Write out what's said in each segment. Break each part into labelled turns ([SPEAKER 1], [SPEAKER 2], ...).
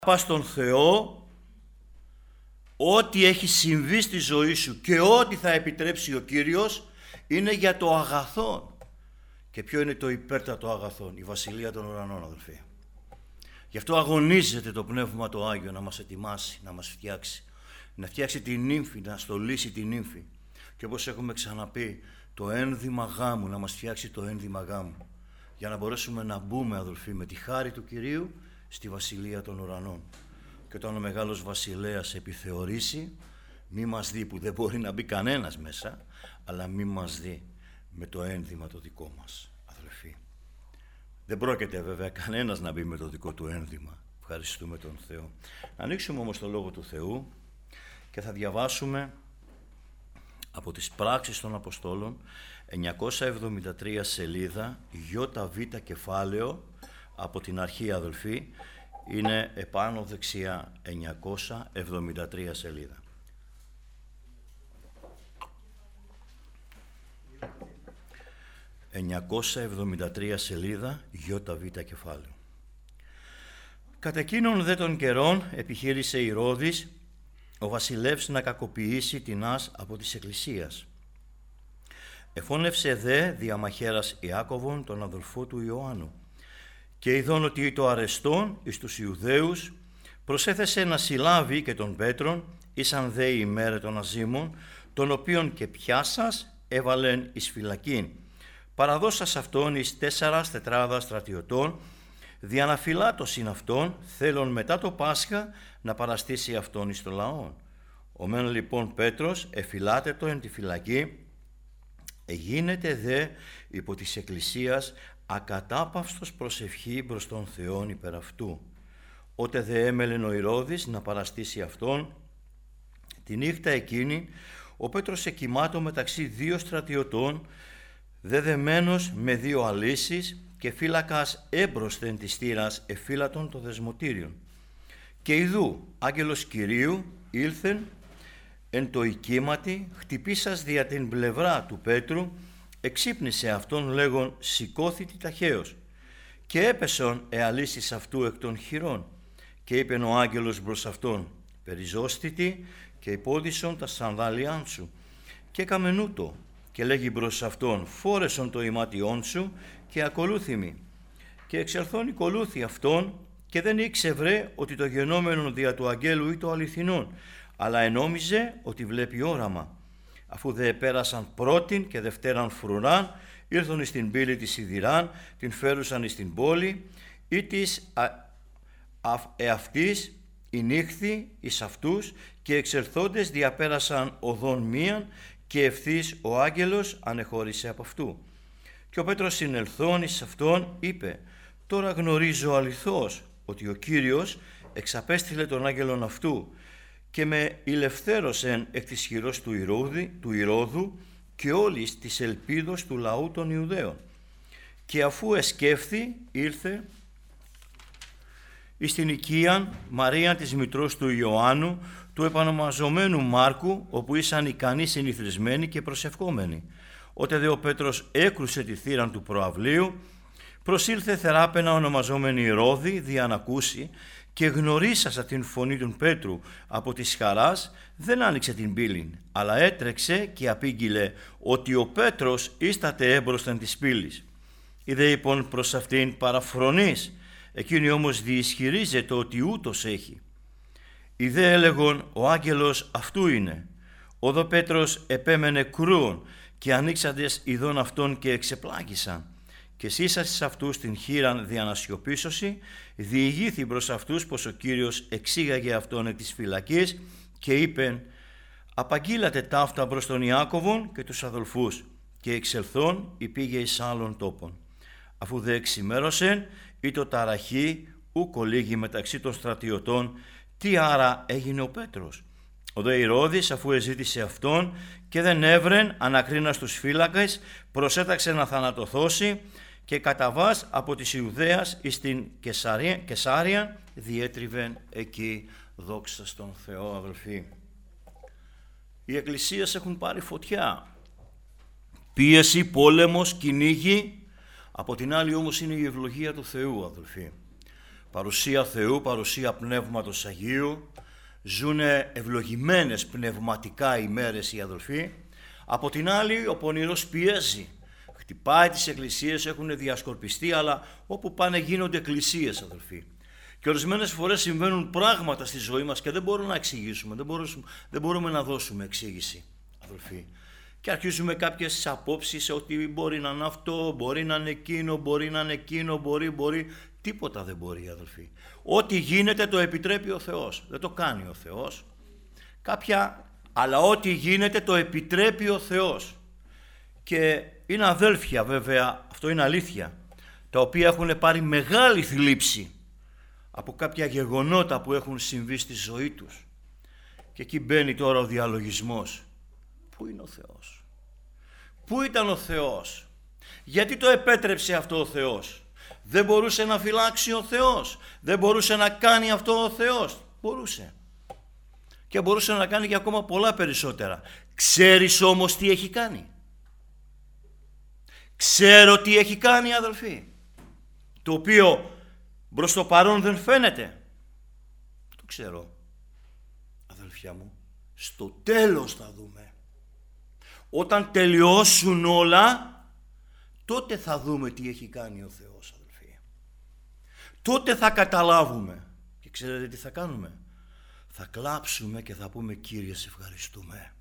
[SPEAKER 1] πας στον Θεό, ό,τι έχει συμβεί στη ζωή σου και ό,τι θα επιτρέψει ο Κύριος είναι για το αγαθόν. Και ποιο είναι το υπέρτατο αγαθόν? Η Βασιλεία των Ουρανών, αδελφοί. Γι' αυτό αγωνίζεται το Πνεύμα το Άγιο να μας ετοιμάσει, να μας φτιάξει. Να φτιάξει την νύμφη, να στολίσει την νύμφη. Και όπως έχουμε ξαναπεί, το ένδυμα γάμου, να μας φτιάξει το ένδυμα γάμου. Για να μπορέσουμε να μπούμε, αδελφοί, με τη χάρη του Κυρίου στη Βασιλεία των Ουρανών. Και όταν ο Μεγάλος Βασιλέας επιθεωρήσει, μη μας δει, που δεν μπορεί να μπει κανένας μέσα, αλλά μη μας δει με το ένδυμα το δικό μας, αδελφοί. Δεν πρόκειται βέβαια κανένας να μπει με το δικό του ένδυμα. Ευχαριστούμε τον Θεό. Να ανοίξουμε όμως το Λόγο του Θεού και θα διαβάσουμε από τις Πράξεις των Αποστόλων, 973 σελίδα, ΙΒ κεφάλαιο, από την αρχή, αδελφοί, είναι επάνω δεξιά, 973 σελίδα. «973 σελίδα, ΙΒ κεφάλαιο. Κατ' εκείνον δε των καιρών επιχείρησε Ηρώδης ο βασιλεύς να κακοποιήσει τινάς από της Εκκλησίας. Εφώνευσε δε διαμαχαίρας Ιάκωβον τον αδελφό του Ιωάννου, και ειδών ότι το αρεστόν εις τους Ιουδαίους προσέθεσε να συλλάβει και τον Πέτρον, ήσαν δε η ημέρα των αζήμων, τον οποίον και πιάσας έβαλεν εις φυλακήν, παραδώσας αυτόν εις 4 τετράδας στρατιωτών, διαναφυλάτωσιν αυτόν, θέλον μετά το Πάσχα να παραστήσει αυτόν εις το λαόν. Ο μεν λοιπόν Πέτρος εφυλάτετο εν τη φυλακή, εγίνεται δε υπό της Εκκλησίας ακατάπαυστος προσευχή προς τον Θεόν υπερ αυτού. Ότε δε έμελεν ο Ηρώδης να παραστήσει αυτόν, τη νύχτα εκείνη ο Πέτρος εκοιμάτω μεταξύ 2 στρατιωτών, δεδεμένος με 2 αλύσεις, και φύλακας έμπροσθεν της θύρας εφύλατον το δεσμοτήριον. Και ιδού άγγελος Κυρίου ήλθεν εν το οικίματι, χτυπήσας δια την πλευρά του Πέτρου, εξύπνησε αυτόν λέγον σηκώθητη ταχαίως, και έπεσον εαλύσεις αυτού εκ των χειρών, και είπεν ο άγγελος προς αυτόν, περιζώστητη και υπόδισον τα σανδάλιάν σου, και καμενούτο, και λέγει προς αυτόν, φόρεσον το ημάτιόν σου και ακολούθημι. Και εξελθόν οικολούθη αυτόν, και δεν ήξευρε ότι το γενόμενο δια του αγγέλου ή το αληθινόν, αλλά ενόμιζε ότι βλέπει όραμα. Αφού δε πέρασαν πρώτην και δευτέραν φρουράν, ήρθον εις την πύλη της Σιδηράν, την φέρουσαν εις την πόλη, ή της εαυτής η νύχθη εις αυτούς, και εξελθόντες διαπέρασαν οδόν μίαν, και ευθύς ο άγγελος ανεχώρησε από αυτού. Και ο Πέτρος συνελθών εις αυτόν είπε, τώρα γνωρίζω αληθώς ότι ο Κύριος εξαπέστειλε τον άγγελον αυτού και με ηλευθέρωσεν εκ της χειρός του Ηρώδου και όλης της ελπίδος του λαού των Ιουδαίων. Και αφού εσκέφθη ήρθε εις την οικίαν Μαρία της μητρός του Ιωάννου, του επανομαζομένου Μάρκου, όπου ήσαν ικανοί συνηθισμένοι και προσευχόμενοι. Ότε δε ο Πέτρος έκρουσε τη θύραν του προαυλίου, προσήλθε θεράπαινα ονομαζόμενη Ηρώδη δια να ακούσει, και γνωρίσασα την φωνή του Πέτρου από της χαράς, δεν άνοιξε την πύλην, αλλά έτρεξε και απήγγειλε ότι ο Πέτρος ίσταται έμπροσθεν της πύλης. Είδε λοιπόν προς αυτήν παραφρονής, εκείνη όμως διισχυρίζεται ότι ούτως έχει. Ιδέ έλεγον ο άγγελος αυτού είναι. Οδο Πέτρος επέμενε κρούον, και ανοίξαντες ειδών αυτών και εξεπλάγησαν. Και σύσασες αυτούς την χείραν δια να σιωπήσωση, διηγήθη προς αυτούς πως ο Κύριος εξήγαγε αυτόν εκ της φυλακής, και είπεν, απαγγείλατε ταύτα προς τον Ιάκωβον και τους αδελφούς, και εξελθών υπήγε εις άλλων τόπων. Αφού δε εξημέρωσεν, ήτο ταραχή ουκ ολίγη μεταξύ των στρατιωτών, τι άρα έγινε ο Πέτρος. Ο δε Ηρώδης, αφού εζήτησε αυτόν και δεν έβρεν ανακρίνας τους φύλακες, προσέταξε να θανατωθώσει, και καταβάς από της Ιουδαίας εις την Κεσάρια διέτριβεν εκεί. Δόξα στον Θεό, αδελφοί. Οι εκκλησίες έχουν πάρει φωτιά. Πίεση, πόλεμος, κυνήγι. Από την άλλη όμως είναι η ευλογία του Θεού, αδελφοί. παρουσία Θεού, παρουσία Πνεύματος Αγίου, ζουνε ευλογημένες πνευματικά ημέρες οι αδελφοί. Από την άλλη ο πονηρός πιέζει, χτυπάει τις εκκλησίες, έχουν διασκορπιστεί, αλλά όπου πάνε γίνονται εκκλησίες, αδελφοί. Και ορισμένες φορές συμβαίνουν πράγματα στη ζωή μας και δεν μπορούμε να εξηγήσουμε, δεν μπορούμε να δώσουμε εξήγηση, αδελφοί. Και αρχίζουμε κάποιες απόψεις ότι μπορεί να είναι αυτό, μπορεί να είναι εκείνο, μπορεί να είναι εκείνο, μπορεί. Τίποτα δεν μπορεί, αδελφοί. Ό,τι γίνεται το επιτρέπει ο Θεός. Δεν το κάνει ο Θεός. Αλλά ό,τι γίνεται το επιτρέπει ο Θεός. Και είναι αδέλφια βέβαια, αυτό είναι αλήθεια, τα οποία έχουν πάρει μεγάλη θλίψη από κάποια γεγονότα που έχουν συμβεί στη ζωή τους. Και εκεί μπαίνει τώρα ο διαλογισμός. Πού είναι ο Θεός? Πού ήταν ο Θεός? Γιατί το επέτρεψε αυτό ο Θεός? Δεν μπορούσε να φυλάξει ο Θεός? Δεν μπορούσε να κάνει αυτό ο Θεός? Μπορούσε. Και μπορούσε να κάνει και ακόμα πολλά περισσότερα. Ξέρεις όμως τι έχει κάνει? Ξέρω τι έχει κάνει, αδελφοί, το οποίο προς το παρόν δεν φαίνεται. Το ξέρω, αδελφιά μου. Στο τέλος θα δούμε. Όταν τελειώσουν όλα, τότε θα δούμε τι έχει κάνει ο Θεός, αδελφοί. Τότε θα καταλάβουμε. Και ξέρετε τι θα κάνουμε? Θα κλάψουμε και θα πούμε, Κύριε, σε ευχαριστούμε.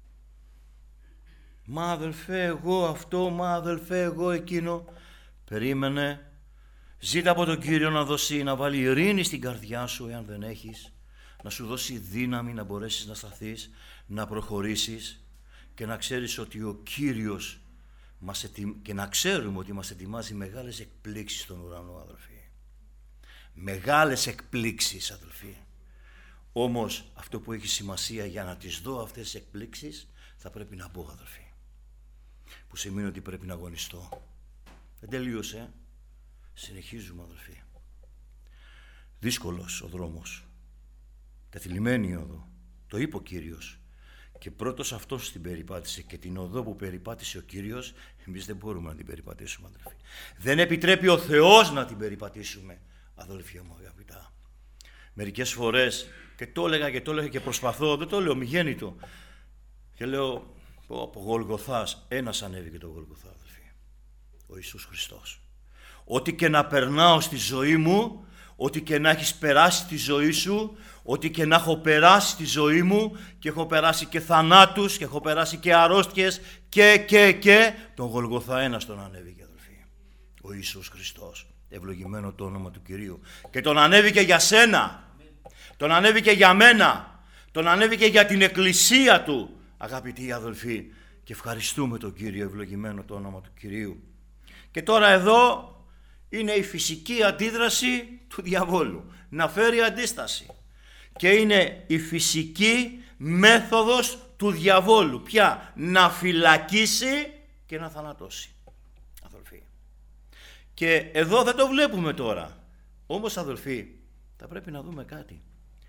[SPEAKER 1] Μα αδελφέ εγώ αυτό, μα αδελφέ εγώ εκείνο. Περίμενε. Ζήτα από τον Κύριο να βάλει ειρήνη στην καρδιά σου, εάν δεν έχεις. Να σου δώσει δύναμη να μπορέσεις να σταθείς, να προχωρήσεις και να ξέρεις ότι ο Κύριος και να ξέρουμε ότι μας ετοιμάζει μεγάλες εκπλήξεις στον ουρανό, αδελφοί. Μεγάλες εκπλήξεις, αδελφοί. Όμως αυτό που έχει σημασία για να τις δω αυτές τις εκπλήξεις, θα πρέπει να μπω, αδελφοί. Που σημαίνει ότι πρέπει να αγωνιστώ. Δεν τελείωσε. Συνεχίζουμε, αδελφοί. Δύσκολος ο δρόμος. Τεθλιμμένη οδό. Το είπε ο Κύριος. Και πρώτος αυτός την περιπάτησε, και την οδό που περιπάτησε ο Κύριος, εμείς δεν μπορούμε να την περιπατήσουμε, αδελφοί. Δεν επιτρέπει ο Θεός να την περιπατήσουμε, αδελφοί μου αγαπητά. Μερικές φορές, και το έλεγα και προσπαθώ, δεν το λέω μηγέννητο, και λέω, από Γολγοθάς, ένας ανέβηκε το Γολγοθά, αδελφοί. Ο Ιησούς Χριστός. Ό,τι και να περνάω στη ζωή μου, ό,τι και να έχεις περάσει τη ζωή σου, ό,τι και να έχω περάσει τη ζωή μου, και έχω περάσει και θανάτους και έχω περάσει και αρρώστιες και τον Γολγοθά ένας τον ανέβηκε, αδελφοί. Ο Ιησούς Χριστός. Ευλογημένο το όνομα του Κυρίου. Και τον ανέβηκε για σένα. Τον ανέβηκε για μένα. Τον ανέβηκε για την εκκλησία του, αγαπητοί αδελφοί. Και ευχαριστούμε τον Κύριο, ευλογημένο το όνομα του Κυρίου. Και τώρα εδώ είναι η φυσική αντίδραση του διαβόλου. Να φέρει αντίσταση. Και είναι η φυσική μέθοδος του διαβόλου. Ποια? Να φυλακίσει και να θανατώσει, αδελφοί. Και εδώ δεν το βλέπουμε τώρα. Όμως, αδελφοί, θα πρέπει να δούμε κάτι.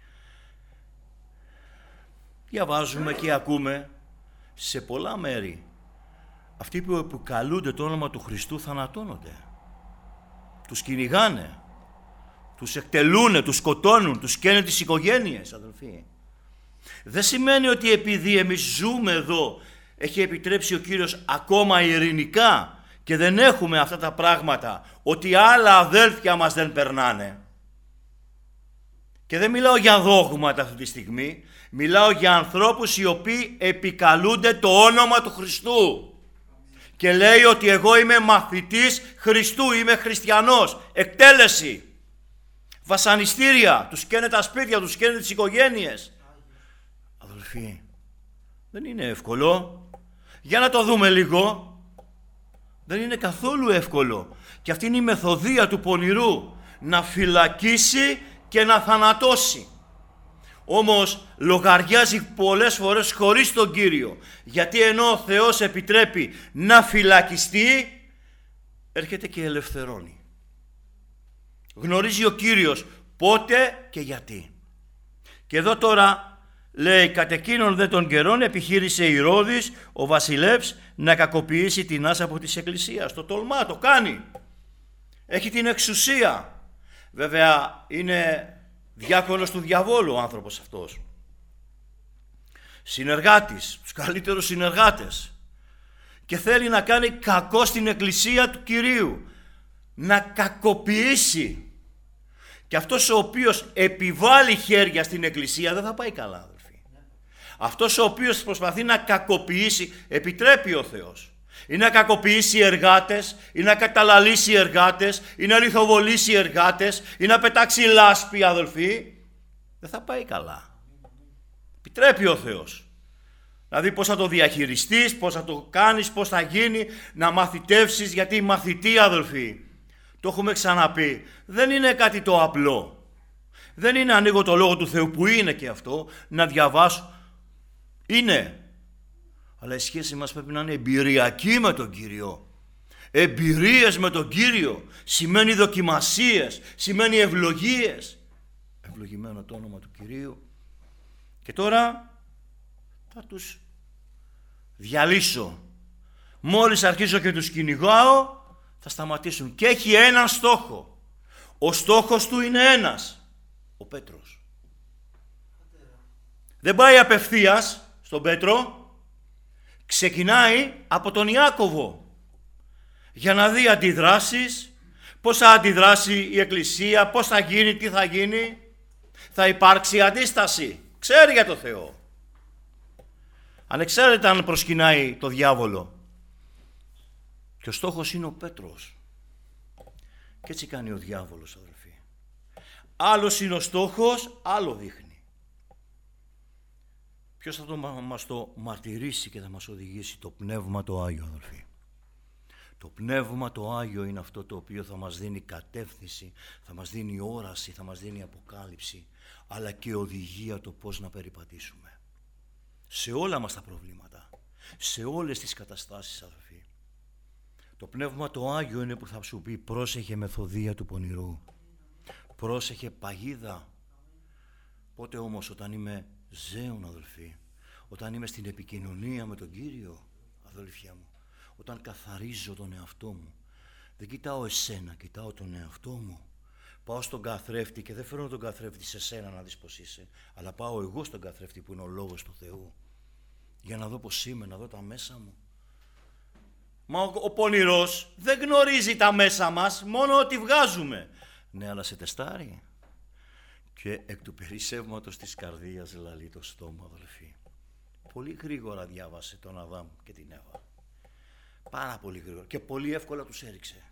[SPEAKER 1] Διαβάζουμε και ακούμε σε πολλά μέρη αυτοί που επικαλούνται το όνομα του Χριστού θανατώνονται. Τους κυνηγάνε, τους εκτελούνε, τους σκοτώνουν, τους καίνε τις οικογένειες, αδελφοί. Δεν σημαίνει ότι επειδή εμείς ζούμε εδώ, έχει επιτρέψει ο Κύριος ακόμα ειρηνικά και δεν έχουμε αυτά τα πράγματα, ότι άλλα αδέλφια μας δεν περνάνε. Και δεν μιλάω για δόγματα αυτή τη στιγμή, μιλάω για ανθρώπους οι οποίοι επικαλούνται το όνομα του Χριστού. Και λέει ότι εγώ είμαι μαθητής Χριστού, είμαι χριστιανός. Εκτέλεση, βασανιστήρια, τους καίνε τα σπίτια, τους καίνε τις οικογένειες. Αδελφοί, δεν είναι εύκολο. Για να το δούμε λίγο. Δεν είναι καθόλου εύκολο. Και αυτή είναι η μεθοδεία του πονηρού. Να φυλακίσει και να θανατώσει. Όμως λογαριάζει πολλές φορές χωρίς τον Κύριο. Γιατί ενώ ο Θεός επιτρέπει να φυλακιστεί, έρχεται και ελευθερώνει. Γνωρίζει ο Κύριος πότε και γιατί. Και εδώ τώρα λέει, κατ' εκείνον δε των καιρών επιχείρησε Ηρώδης ο βασιλεύς να κακοποιήσει την άσα από της Εκκλησίας. Το τολμά, το κάνει. Έχει την εξουσία Βέβαια είναι διάκονος του διαβόλου ο άνθρωπος αυτός. Συνεργάτης, τους καλύτερους συνεργάτες. Και θέλει να κάνει κακό στην εκκλησία του Κυρίου. Να κακοποιήσει. Και αυτός ο οποίος επιβάλλει χέρια στην εκκλησία δεν θα πάει καλά, αδελφοί. Αυτός ο οποίος προσπαθεί να κακοποιήσει, επιτρέπει ο Θεός, ή να κακοποιήσει εργάτες, ή να καταλαλήσει εργάτες, ή να λιθοβολήσει εργάτες, ή να πετάξει λάσπη, αδελφοί, δεν θα πάει καλά. Επιτρέπει ο Θεός. Δηλαδή πώς θα το διαχειριστείς, πώς θα το κάνεις, πώς θα γίνει, να μαθητεύσεις, γιατί οι μαθητοί, αδελφοί, το έχουμε ξαναπεί, δεν είναι κάτι το απλό. Δεν είναι ανοίγω το Λόγο του Θεού, που είναι και αυτό, να διαβάσω. Είναι. Αλλά η σχέση μας πρέπει να είναι εμπειριακή με τον Κύριο. Εμπειρίες με τον Κύριο. Σημαίνει δοκιμασίες, σημαίνει ευλογίες. Ευλογημένο το όνομα του Κυρίου. Και τώρα θα τους διαλύσω. Μόλις αρχίσω και τους κυνηγάω, θα σταματήσουν. Και έχει έναν στόχο. Ο στόχος του είναι ένας. Ο Πέτρος. Δεν πάει απευθείας στον Πέτρο. Ξεκινάει από τον Ιάκωβο. Για να δει αντιδράσεις. Πώς θα αντιδράσει η Εκκλησία. Πώς θα γίνει, τι θα γίνει. Θα υπάρξει αντίσταση. Ξέρει για το Θεό. Ανεξάρτητα αν προσκυνάει το διάβολο. Και ο στόχος είναι ο Πέτρος. Και έτσι κάνει ο διάβολος, αδελφοί. Άλλος είναι ο στόχος, άλλο δείχνει. Ποιος θα μας το μαρτυρήσει και θα μας οδηγήσει? Το Πνεύμα το Άγιο, αδελφοί. Το Πνεύμα το Άγιο είναι αυτό το οποίο θα μας δίνει κατεύθυνση, θα μας δίνει όραση, θα μας δίνει αποκάλυψη, αλλά και οδηγία το πώς να περιπατήσουμε. Σε όλα μας τα προβλήματα, σε όλες τις καταστάσεις, αδελφοί. Το Πνεύμα το Άγιο είναι που θα σου πει πρόσεχε μεθοδεία του πονηρού. Πρόσεχε παγίδα. Πότε όμως? Όταν είμαι ζέων, αδελφοί. Όταν είμαι στην επικοινωνία με τον Κύριο, αδελφιά μου. Όταν καθαρίζω τον εαυτό μου. Δεν κοιτάω εσένα, κοιτάω τον εαυτό μου. Πάω στον καθρέφτη και δεν φέρνω τον καθρέφτη σε σένα να δεις πως είσαι. Αλλά πάω εγώ στον καθρέφτη που είναι ο Λόγος του Θεού. Για να δω πως είμαι, να δω τα μέσα μου. Μα ο πονηρός δεν γνωρίζει τα μέσα μας, μόνο ότι βγάζουμε. Ναι, αλλά σε τεστάρει. Και εκ του περισσεύματος της καρδίας λαλεί το στόμα, αδελφοί. Πολύ γρήγορα διάβασε τον Αδάμ και την Εύα. Πάρα πολύ γρήγορα. Και πολύ εύκολα τους έριξε.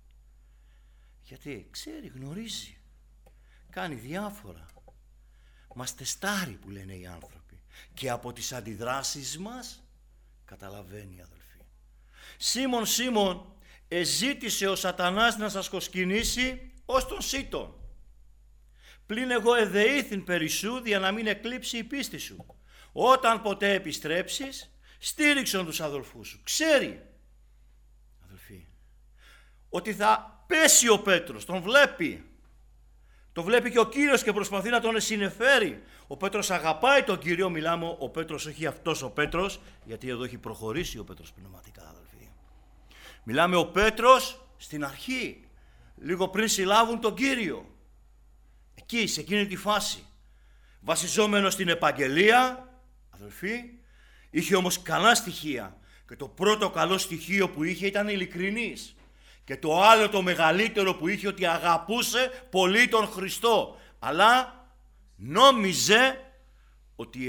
[SPEAKER 1] Γιατί ξέρει, γνωρίζει. Κάνει διάφορα. Μας τεστάρει, που λένε οι άνθρωποι. Και από τις αντιδράσεις μας καταλαβαίνει, αδελφοί. Σίμων, Σίμων, εζήτησε ο σατανάς να σας κοσκινήσει ως τον σύτον. Πλην εγώ εδεήθην περισσού, για να μην εκλείψει η πίστη σου. Όταν ποτέ επιστρέψεις, στήριξον τους αδελφούς σου. Ξέρει, αδελφοί, ότι θα πέσει ο Πέτρος, τον βλέπει. Το βλέπει και ο Κύριος και προσπαθεί να τον συνεφέρει. Ο Πέτρος αγαπάει τον Κύριο, μιλάμε ο Πέτρος, όχι αυτός ο Πέτρος, γιατί εδώ έχει προχωρήσει ο Πέτρος πνευματικά, αδελφοί. Μιλάμε ο Πέτρος στην αρχή, λίγο πριν συλλάβουν τον Κύριο. Εκεί, σε εκείνη τη φάση, βασιζόμενος στην επαγγελία, αδελφοί, είχε όμως καλά στοιχεία. Και το πρώτο καλό στοιχείο που είχε ήταν ειλικρινής. Και το άλλο, το μεγαλύτερο που είχε, ότι αγαπούσε πολύ τον Χριστό. Αλλά νόμιζε ότι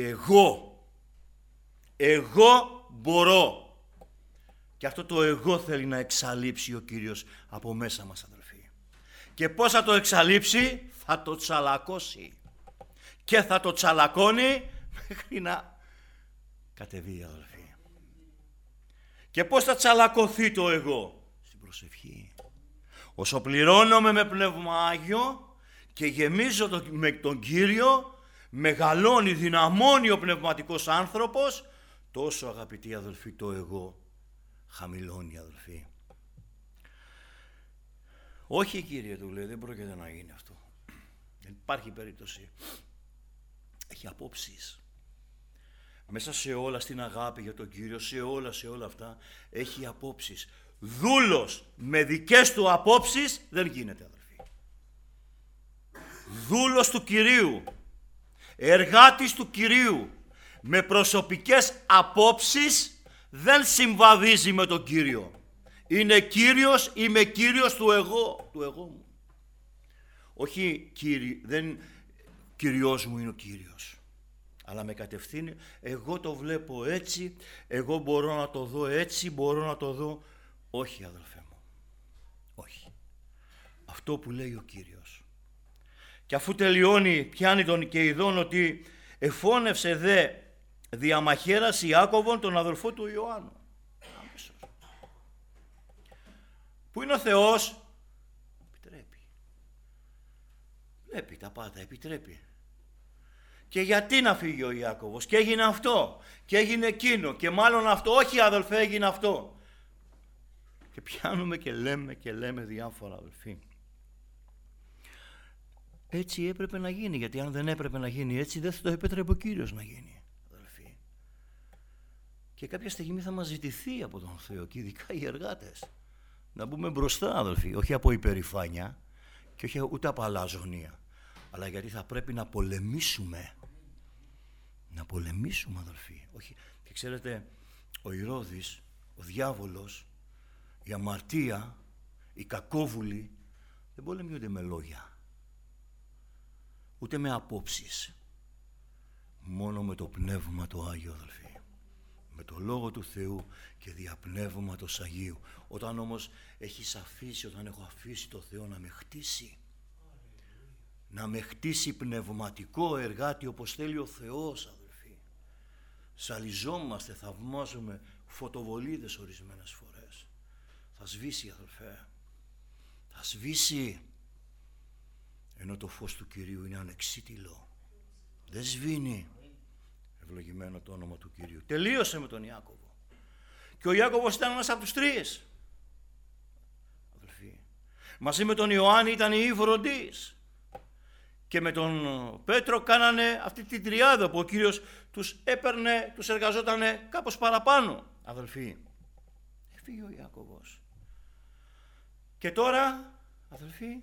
[SPEAKER 1] εγώ μπορώ. Και αυτό το εγώ θέλει να εξαλείψει ο Κύριος από μέσα μας, αδελφοί. Και πώς θα το εξαλείψει? Θα το τσαλακώσει. Και θα το τσαλακώνει μέχρι να κατεβεί, αδελφοί. Και πώς θα τσαλακωθεί το εγώ? Στην προσευχή. Όσο πληρώνομαι με Πνεύμα Άγιο και γεμίζω με τον Κύριο, μεγαλώνει, δυναμώνει ο πνευματικός άνθρωπος, τόσο, αγαπητοί αδελφοί, το εγώ χαμηλώνει, αδελφοί. Όχι, Κύριε, του λέει, δεν πρόκειται να γίνει αυτό. Δεν υπάρχει περίπτωση. Έχει απόψεις. Μέσα σε όλα, στην αγάπη για τον Κύριο, σε όλα αυτά, έχει απόψεις. Δούλος με δικές του απόψεις δεν γίνεται, αδελφοί. δούλος του Κυρίου, εργάτης του Κυρίου, με προσωπικές απόψεις δεν συμβαδίζει με τον Κύριο. Είναι Κύριος, είμαι Κύριος του εγώ μου. Όχι δεν Κυριός μου είναι ο Κύριος, αλλά με κατευθύνει, εγώ το βλέπω έτσι, εγώ μπορώ να το δω έτσι, μπορώ να το δω. Όχι, αδελφέ μου, όχι. Αυτό που λέει ο Κύριος. Και αφού τελειώνει, πιάνει τον και ειδών ότι εφώνευσε δε διαμαχαίρας Ιάκωβον τον αδελφό του Ιωάννου. Άμεσος. Πού είναι ο Θεός? Επιτρέπει. Βλέπει τα πάντα, επιτρέπει. Και γιατί να φύγει ο Ιάκωβος? Και έγινε αυτό, και έγινε εκείνο, και μάλλον αυτό. Όχι, αδελφέ, έγινε αυτό. Και πιάνουμε και λέμε διάφορα, αδελφοί. Έτσι έπρεπε να γίνει, γιατί αν δεν έπρεπε να γίνει έτσι, δεν θα το επέτρεπε ο Κύριος να γίνει, αδελφοί. Και κάποια στιγμή θα μας ζητηθεί από τον Θεό, και ειδικά οι εργάτες, να μπούμε μπροστά, αδελφοί, όχι από υπερηφάνεια και όχι ούτε από αλαζονία, αλλά γιατί θα πρέπει να πολεμήσουμε. Να πολεμήσουμε, αδελφοί. Όχι. Και ξέρετε, ο Ηρώδης, ο διάβολος, η αμαρτία, οι κακόβουλοι δεν πολεμιούνται με λόγια, ούτε με απόψεις, μόνο με το Πνεύμα το Άγιο, αδελφοί, με το Λόγο του Θεού και δια Πνεύματος Αγίου. Όταν όμως όταν έχω αφήσει το Θεό να με χτίσει, να με χτίσει πνευματικό εργάτη όπως θέλει ο Θεός, αδελφοί, σαλιζόμαστε, θαυμάζουμε φωτοβολίδες ορισμένες φορές. Θα σβήσει, αδελφέ, θα σβήσει, ενώ το φως του Κυρίου είναι ανεξίτηλο, δεν σβήνει. Ευλογημένο το όνομα του Κυρίου. Τελείωσε με τον Ιάκωβο. Και ο Ιάκωβος ήταν ένας από τους τρεις, αδελφοί. Μαζί με τον Ιωάννη ήταν οι Ιβροντείς. Και με τον Πέτρο κάνανε αυτή την τριάδα που ο Κύριος τους έπαιρνε, τους εργαζότανε κάπως παραπάνω, αδελφοί. Έφυγε ο Ιάκωβος. Και τώρα, αδελφοί,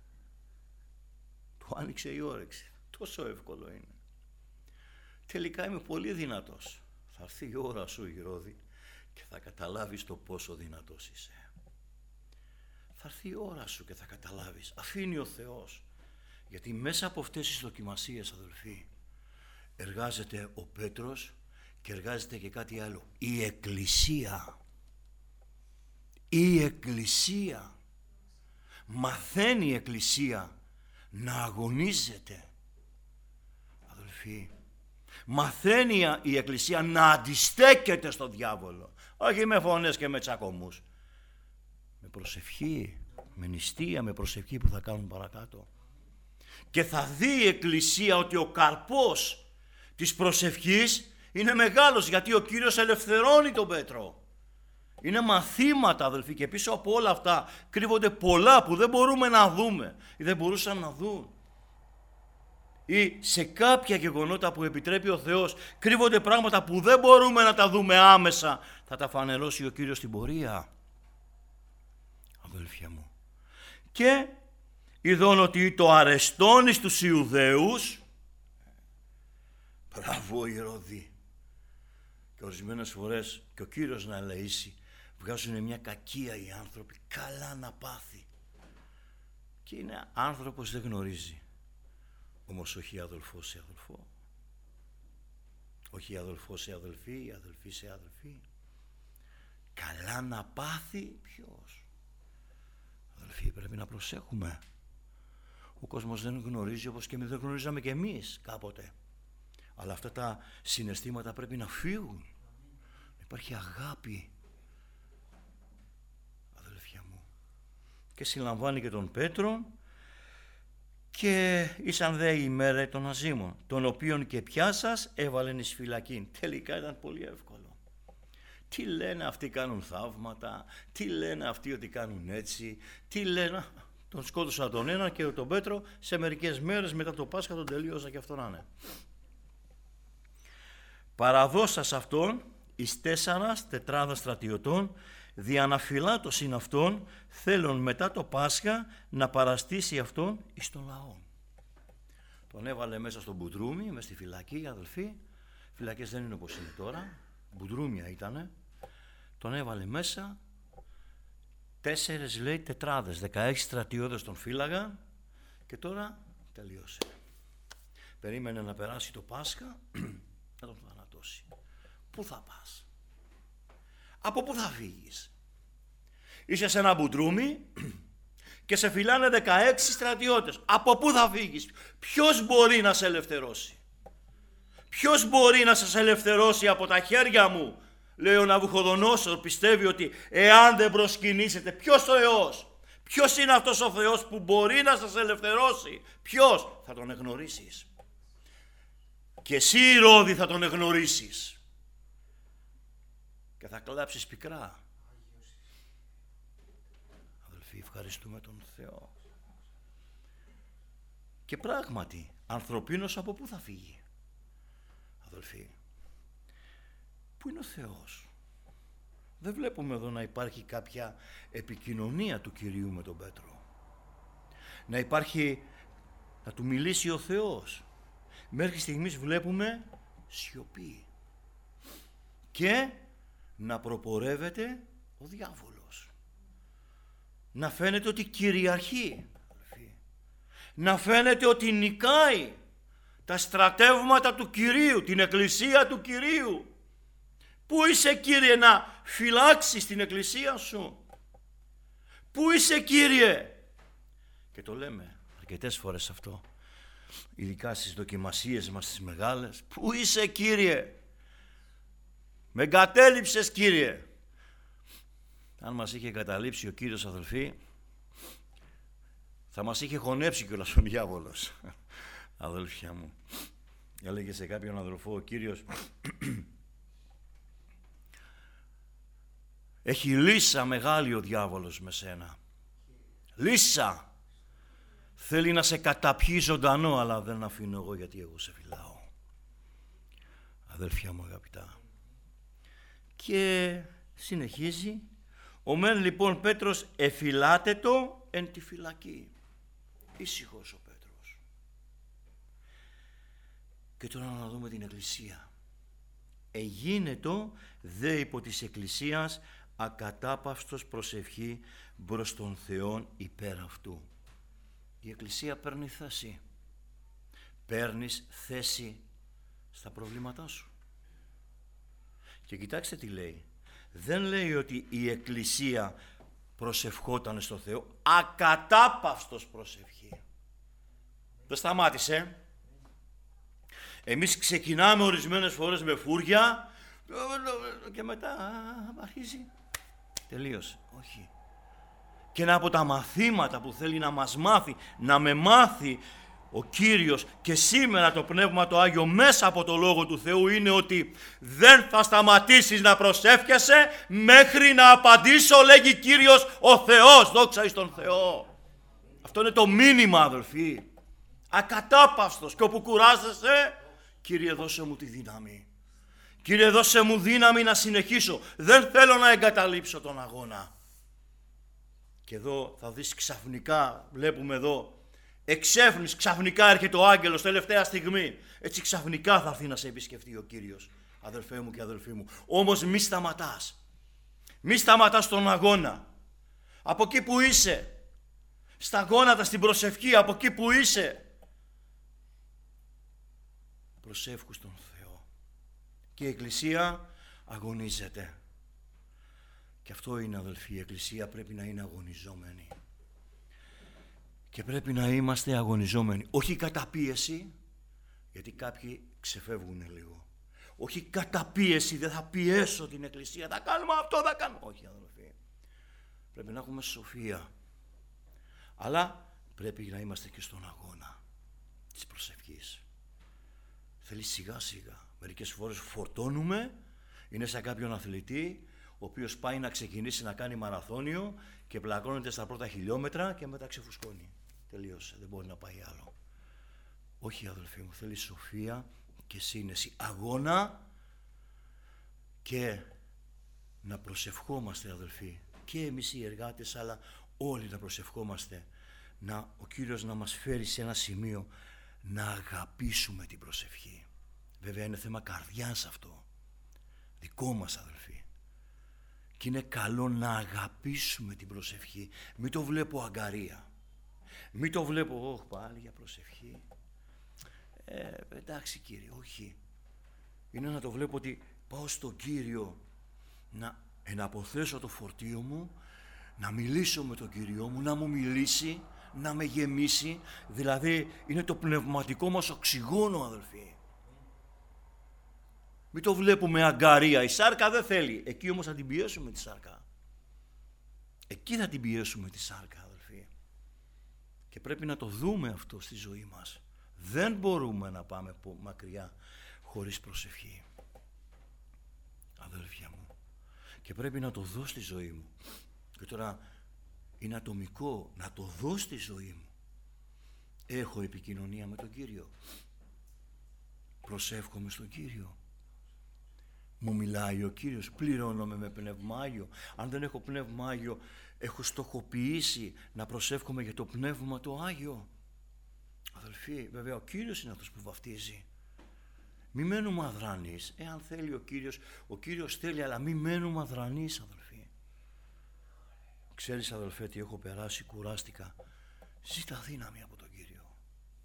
[SPEAKER 1] του άνοιξε η όρεξη. Τόσο εύκολο είναι. Τελικά είμαι πολύ δυνατός. Θα έρθει η ώρα σου, Ηρώδη, και θα καταλάβεις το πόσο δυνατός είσαι. Θα έρθει η ώρα σου και θα καταλάβεις. Αφήνει ο Θεός. Γιατί μέσα από αυτές τις δοκιμασίες, αδελφοί, εργάζεται ο Πέτρος και εργάζεται και κάτι άλλο. Η Εκκλησία. Η Εκκλησία. Μαθαίνει η Εκκλησία να αγωνίζεται, αδελφοί. Μαθαίνει η Εκκλησία να αντιστέκεται στο διάβολο. Όχι με φωνές και με τσακωμούς. Με προσευχή, με νηστεία, με προσευχή που θα κάνουν παρακάτω. Και θα δει η Εκκλησία ότι ο καρπός της προσευχής είναι μεγάλος, γιατί ο Κύριος ελευθερώνει τον Πέτρο. Είναι μαθήματα, αδελφοί, και πίσω από όλα αυτά κρύβονται πολλά που δεν μπορούμε να δούμε ή δεν μπορούσαν να δουν. Ή σε κάποια γεγονότα που επιτρέπει ο Θεός κρύβονται πράγματα που δεν μπορούμε να τα δούμε άμεσα. Θα τα φανερώσει ο Κύριος στην πορεία, αδελφιά μου. Και ειδών ότι το αρεστώνει στους Ιουδαίους. Μπράβο Ηρώδη. Και ορισμένες φορές και ο Κύριος να ελεήσει, βγάζουν μια κακία οι άνθρωποι, καλά να πάθει. Και είναι άνθρωπος, δεν γνωρίζει. Όμως όχι αδελφός σε αδελφό. Όχι αδελφός σε αδελφή, αδελφή σε αδελφή. Καλά να πάθει ποιος? Αδελφοί, πρέπει να προσέχουμε. Ο κόσμος δεν γνωρίζει, όπως και δεν γνωρίζαμε και εμείς κάποτε. Αλλά αυτά τα συναισθήματα πρέπει να φύγουν. Υπάρχει αγάπη, αδελφιά μου. Και συλλαμβάνει και τον Πέτρο. Και ήσαν δε η μέρα των αζήμων, τον οποίον και πιάσας έβαλεν εις φυλακήν. Τελικά ήταν πολύ εύκολο. Τι λένε αυτοί κάνουν θαύματα, τι λένε αυτοί ότι κάνουν έτσι, τι λένε. Τον σκότωσαν τον ένα και τον Πέτρο σε μερικές μέρες μετά το Πάσχα τον τελείωσα και αυτό να είναι. Παραδώσας αυτόν εις 4 τετράδας στρατιωτών, διαναφυλάτωσιν αυτόν, θέλουν μετά το Πάσχα να παραστήσει αυτόν εις τον λαό. Τον έβαλε μέσα στο μπουντρούμι, μες στη φυλακή, αδελφοί. Φυλακές δεν είναι όπως είναι τώρα, μπουντρούμια ήτανε. Τον έβαλε μέσα, 4 λέει τετράδες, 16 στρατιώτες τον φύλαγαν και τώρα τελείωσε. Περίμενε να περάσει το Πάσχα, να τον θανατώσει. Πού θα πας? Από πού θα φύγεις? Είσαι σε ένα μπουντρούμι και σε φυλάνε 16 στρατιώτες. Από πού θα φύγεις? Ποιος μπορεί να σε ελευθερώσει? Ποιος μπορεί να σας ελευθερώσει από τα χέρια μου? Λέει ο Ναβουχοδονόσορ, πιστεύει ότι εάν δεν προσκυνήσετε, ποιος ο Θεός? Ποιος είναι αυτός ο Θεός που μπορεί να σας ελευθερώσει? Ποιος? Θα τον εγνωρίσεις. Και εσύ, Ηρώδη, θα τον εγνωρίσεις. Και θα κλάψεις πικρά. Αδελφοί, ευχαριστούμε τον Θεό. Και πράγματι, ανθρωπίνος από πού θα φύγει? Αδελφοί, πού είναι ο Θεός? Δεν βλέπουμε εδώ να υπάρχει κάποια επικοινωνία του Κυρίου με τον Πέτρο. Να υπάρχει, να του μιλήσει ο Θεός. Μέχρι στιγμής βλέπουμε σιωπή. Και να προπορεύεται ο διάβολος. Να φαίνεται ότι κυριαρχεί. Να φαίνεται ότι νικάει τα στρατεύματα του Κυρίου, την εκκλησία του Κυρίου. Πού είσαι, Κύριε, να φυλάξεις την εκκλησία σου? Πού είσαι, Κύριε? Και το λέμε αρκετές φορές αυτό, ειδικά στις δοκιμασίες μας τις μεγάλες. Πού είσαι, Κύριε? Με εγκατέλειψες, Κύριε. Αν μας είχε εγκαταλείψει ο Κύριος, αδελφοί, θα μας είχε χωνέψει κιόλας ο διάβολος. Αδελφιά μου, έλεγε σε κάποιον αδελφό ο Κύριος, έχει λύσα μεγάλη ο διάβολος με σένα. Λύσα. Θέλει να σε καταπιεί ζωντανό, αλλά δεν αφήνω εγώ, γιατί εγώ σε φυλάω. Αδελφιά μου αγαπητά. Και συνεχίζει, ο μεν λοιπόν Πέτρος εφυλάτετο εν τη φυλακή. Ήσυχος ο Πέτρος. Και τώρα να δούμε την εκκλησία. Εγίνετο δε υπό της εκκλησίας ακατάπαυστος προσευχή μπρος των Θεών υπέρ αυτού. Η εκκλησία παίρνει θέση. Παίρνεις θέση στα προβλήματά σου. Και κοιτάξτε τι λέει. Δεν λέει ότι η εκκλησία προσευχόταν στο Θεό. Ακατάπαυστος προσευχή. Δεν σταμάτησε. Εμείς ξεκινάμε ορισμένες φορές με φούρια και μετά αρχίζει. Τελείωσε. Όχι. Και ένα από τα μαθήματα που θέλει να μας μάθει, να με μάθει ο Κύριος και σήμερα το Πνεύμα το Άγιο μέσα από το Λόγο του Θεού είναι ότι δεν θα σταματήσεις να προσεύχεσαι μέχρι να απαντήσω, λέγει Κύριος ο Θεός. Δόξα εις τον Θεό. Αυτό είναι το μήνυμα, αδελφοί. Ακατάπαυστος. Και όπου κουράζεσαι, Κύριε, δώσε μου τη δύναμη. Κύριε, δώσε μου δύναμη να συνεχίσω. Δεν θέλω να εγκαταλείψω τον αγώνα. Και εδώ θα δεις ξαφνικά, βλέπουμε εδώ, εξέφνης, ξαφνικά έρχεται ο άγγελος τελευταία στιγμή. Έτσι ξαφνικά θα έρθει να σε επισκεφτεί ο Κύριος, αδελφέ μου και αδελφοί μου. Όμως μη σταματάς. Μη σταματάς τον αγώνα. Από εκεί που είσαι, στα γόνατα, στην προσευχή, από εκεί που είσαι, προσεύχου στον Θεό. Και η Εκκλησία αγωνίζεται. Και αυτό είναι, αδελφοί, η Εκκλησία πρέπει να είναι αγωνιζόμενη. Και πρέπει να είμαστε αγωνιζόμενοι. Όχι κατά πίεση, γιατί κάποιοι ξεφεύγουν λίγο. Όχι κατά πίεση, δεν θα πιέσω την Εκκλησία, θα κάνουμε αυτό, θα κάνουμε. Όχι, αδελφοί. Πρέπει να έχουμε σοφία. Αλλά πρέπει να είμαστε και στον αγώνα της προσευχής. Θέλει σιγά σιγά. Μερικές φορές φορτώνουμε, είναι σαν κάποιον αθλητή, ο οποίος πάει να ξεκινήσει να κάνει μαραθώνιο και πλακώνεται στα πρώτα χιλιόμετρα και μετά ξεφουσκώνει. Τελείωσε, δεν μπορεί να πάει άλλο. Όχι, αδελφοί μου, θέλει σοφία και σύνεση. Αγώνα και να προσευχόμαστε, αδελφοί. Και εμείς οι εργάτες, αλλά όλοι να προσευχόμαστε. Ο Κύριος να μας φέρει σε ένα σημείο να αγαπήσουμε την προσευχή. Βέβαια είναι θέμα καρδιάς αυτό, δικό μας αδελφοί. Και είναι καλό να αγαπήσουμε την προσευχή. Μην το βλέπω αγκαρία. Μην το βλέπω, πάλι για προσευχή. Εντάξει Κύριε, όχι. Είναι να το βλέπω ότι πάω στον Κύριο να εναποθέσω το φορτίο μου, να μιλήσω με τον Κύριό μου, να μου μιλήσει, να με γεμίσει. Δηλαδή είναι το πνευματικό μας οξυγόνο αδελφοί. Μην το βλέπουμε αγκαρία. Η σάρκα δεν θέλει. Εκεί όμως θα την πιέσουμε τη σάρκα. Εκεί θα την πιέσουμε τη σάρκα αδελφοί. Και πρέπει να το δούμε αυτό στη ζωή μας. Δεν μπορούμε να πάμε μακριά χωρίς προσευχή. Αδέλφια μου. Και πρέπει να το δω στη ζωή μου. Και τώρα είναι ατομικό να το δω στη ζωή μου. Έχω επικοινωνία με τον Κύριο. Προσεύχομαι στον Κύριο. Μου μιλάει ο Κύριος, πληρώνομαι με Πνεύμα Άγιο. Αν δεν έχω Πνεύμα Άγιο, έχω στοχοποιήσει να προσεύχομαι για το Πνεύμα το Άγιο. Αδελφοί, βέβαια ο Κύριος είναι αυτός που βαφτίζει. Μη μένουμε αδρανείς. Εάν θέλει ο Κύριος θέλει, αλλά μη μένουμε αδρανείς αδελφοί. Ξέρεις αδελφέ τι έχω περάσει, κουράστηκα. Ζήτα δύναμη από τον Κύριο.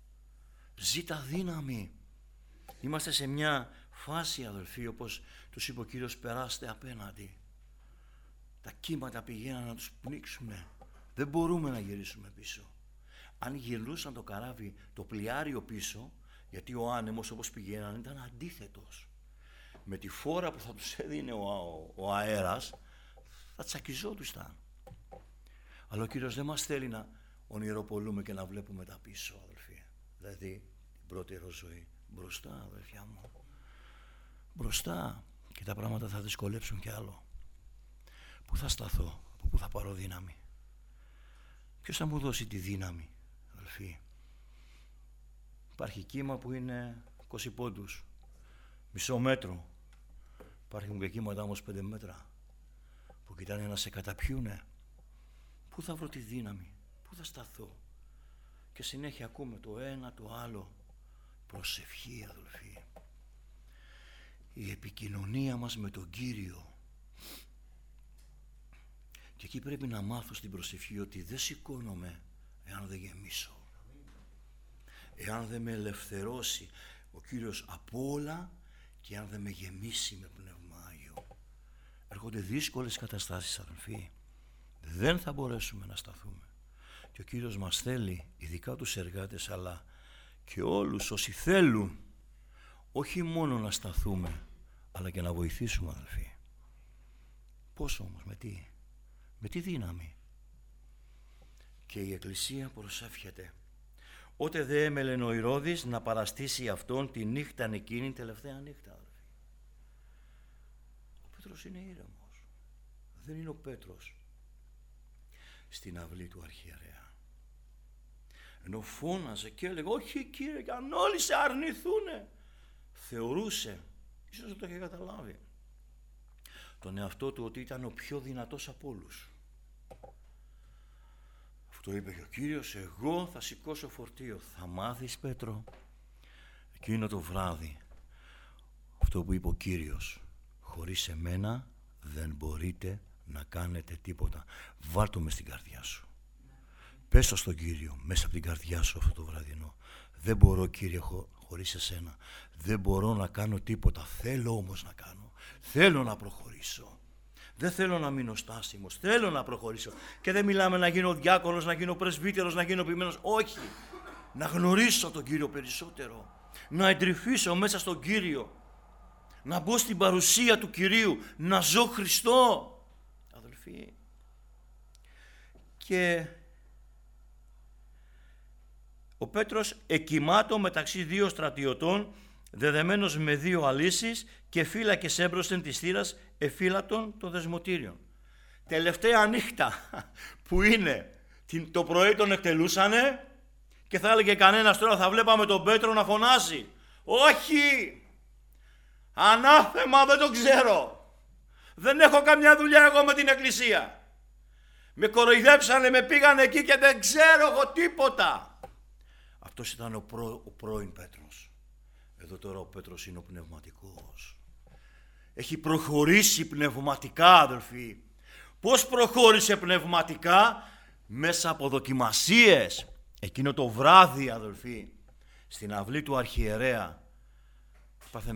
[SPEAKER 1] Ζήτα δύναμη. Είμαστε σε μια φάση αδελφοί, όπως τους είπε ο Κύριος, περάστε απέναντι. Τα κύματα πηγαίνουν να τους πνίξουνε. Δεν μπορούμε να γυρίσουμε πίσω. Αν γυρνούσαν το καράβι, το πλοιάριο πίσω, γιατί ο άνεμος όπως πηγαίναν ήταν αντίθετος. Με τη φόρα που θα τους έδινε ο αέρας, θα τσακιζόντουσαν. Αλλά ο Κύριος δεν μας θέλει να ονειροπολούμε και να βλέπουμε τα πίσω αδελφοί. Δηλαδή την πρώτη ζωή. Μπροστά αδελφιά μου. Μπροστά. Και τα πράγματα θα δυσκολέψουν κι άλλο. Πού θα σταθώ, από πού θα πάρω δύναμη. Ποιος θα μου δώσει τη δύναμη αδελφοί. Υπάρχει κύμα που είναι 20 πόντους, μισό μέτρο. Υπάρχουν και κύματα όμως 5 μέτρα που κοιτάνε να σε καταπιούνε. Πού θα βρω τη δύναμη, πού θα σταθώ. Και συνέχεια ακούμε το ένα το άλλο. Προσευχή αδελφοί. Η επικοινωνία μας με τον Κύριο. Και εκεί πρέπει να μάθω στην προσευχή ότι δεν σηκώνομαι εάν δεν γεμίσω. Εάν δεν με ελευθερώσει ο Κύριος από όλα και αν δεν με γεμίσει με Πνεύμα Άγιο. Έρχονται δύσκολες καταστάσεις αδελφοί. Δεν θα μπορέσουμε να σταθούμε. Και ο Κύριος μας θέλει, ειδικά τους εργάτες, αλλά και όλους όσοι θέλουν, όχι μόνο να σταθούμε, αλλά και να βοηθήσουμε αδελφοί. Πώς όμως, με τι δύναμη. Και η Εκκλησία προσεύχεται. Ότε δε έμελεν ο Ηρώδης να παραστήσει αυτόν τη νύχτα εκείνη, τελευταία νύχτα αδελφοί. Ο Πέτρος είναι ήρεμος. Δεν είναι ο Πέτρος στην αυλή του αρχιερέα. Ενώ φώναζε και έλεγε όχι Κύριε, και αν όλοι σε αρνηθούνε, θεωρούσε, ίσως δεν το είχε καταλάβει, τον εαυτό του ότι ήταν ο πιο δυνατός από όλους. Αυτό είπε και ο Κύριος, εγώ θα σηκώσω φορτίο. Θα μάθεις Πέτρο, εκείνο το βράδυ, αυτό που είπε ο Κύριος, χωρίς εμένα δεν μπορείτε να κάνετε τίποτα. Βάλ' το μες στην καρδιά σου. Πες το στον Κύριο μέσα από την καρδιά σου αυτό το βραδινό. Δεν μπορώ Κύριε χωρίς εσένα. Δεν μπορώ να κάνω τίποτα. Θέλω όμως να κάνω. Θέλω να προχωρήσω. Δεν θέλω να μείνω στάσιμος. Θέλω να προχωρήσω. Και δεν μιλάμε να γίνω διάκονος, να γίνω πρεσβύτερος, να γίνω ποιημένος. Όχι. Να γνωρίσω τον Κύριο περισσότερο. Να εντρυφήσω μέσα στον Κύριο. Να μπω στην παρουσία του Κυρίου. Να ζω Χριστό. Αδελφοί. Και ο Πέτρος εκοιμάτω μεταξύ δύο στρατιωτών, δεδεμένος με δύο αλύσεις, και φύλακες έμπροσθεν της θύρας εφύλατων των δεσμοτήριων. Τελευταία νύχτα που είναι, το πρωί τον εκτελούσανε και θα έλεγε κανένας τώρα θα βλέπαμε τον Πέτρο να φωνάζει. Όχι! Ανάθεμα, δεν το ξέρω. Δεν έχω καμιά δουλειά εγώ με την Εκκλησία. Με κοροϊδέψανε, με πήγανε εκεί και δεν ξέρω εγώ τίποτα. Αυτός ήταν ο πρώην Πέτρος. Εδώ τώρα ο Πέτρος είναι ο πνευματικός. Έχει προχωρήσει πνευματικά, αδελφοί. Πώς προχώρησε πνευματικά? Μέσα από δοκιμασίες. Εκείνο το βράδυ, αδελφοί, στην αυλή του αρχιερέα, έπαθε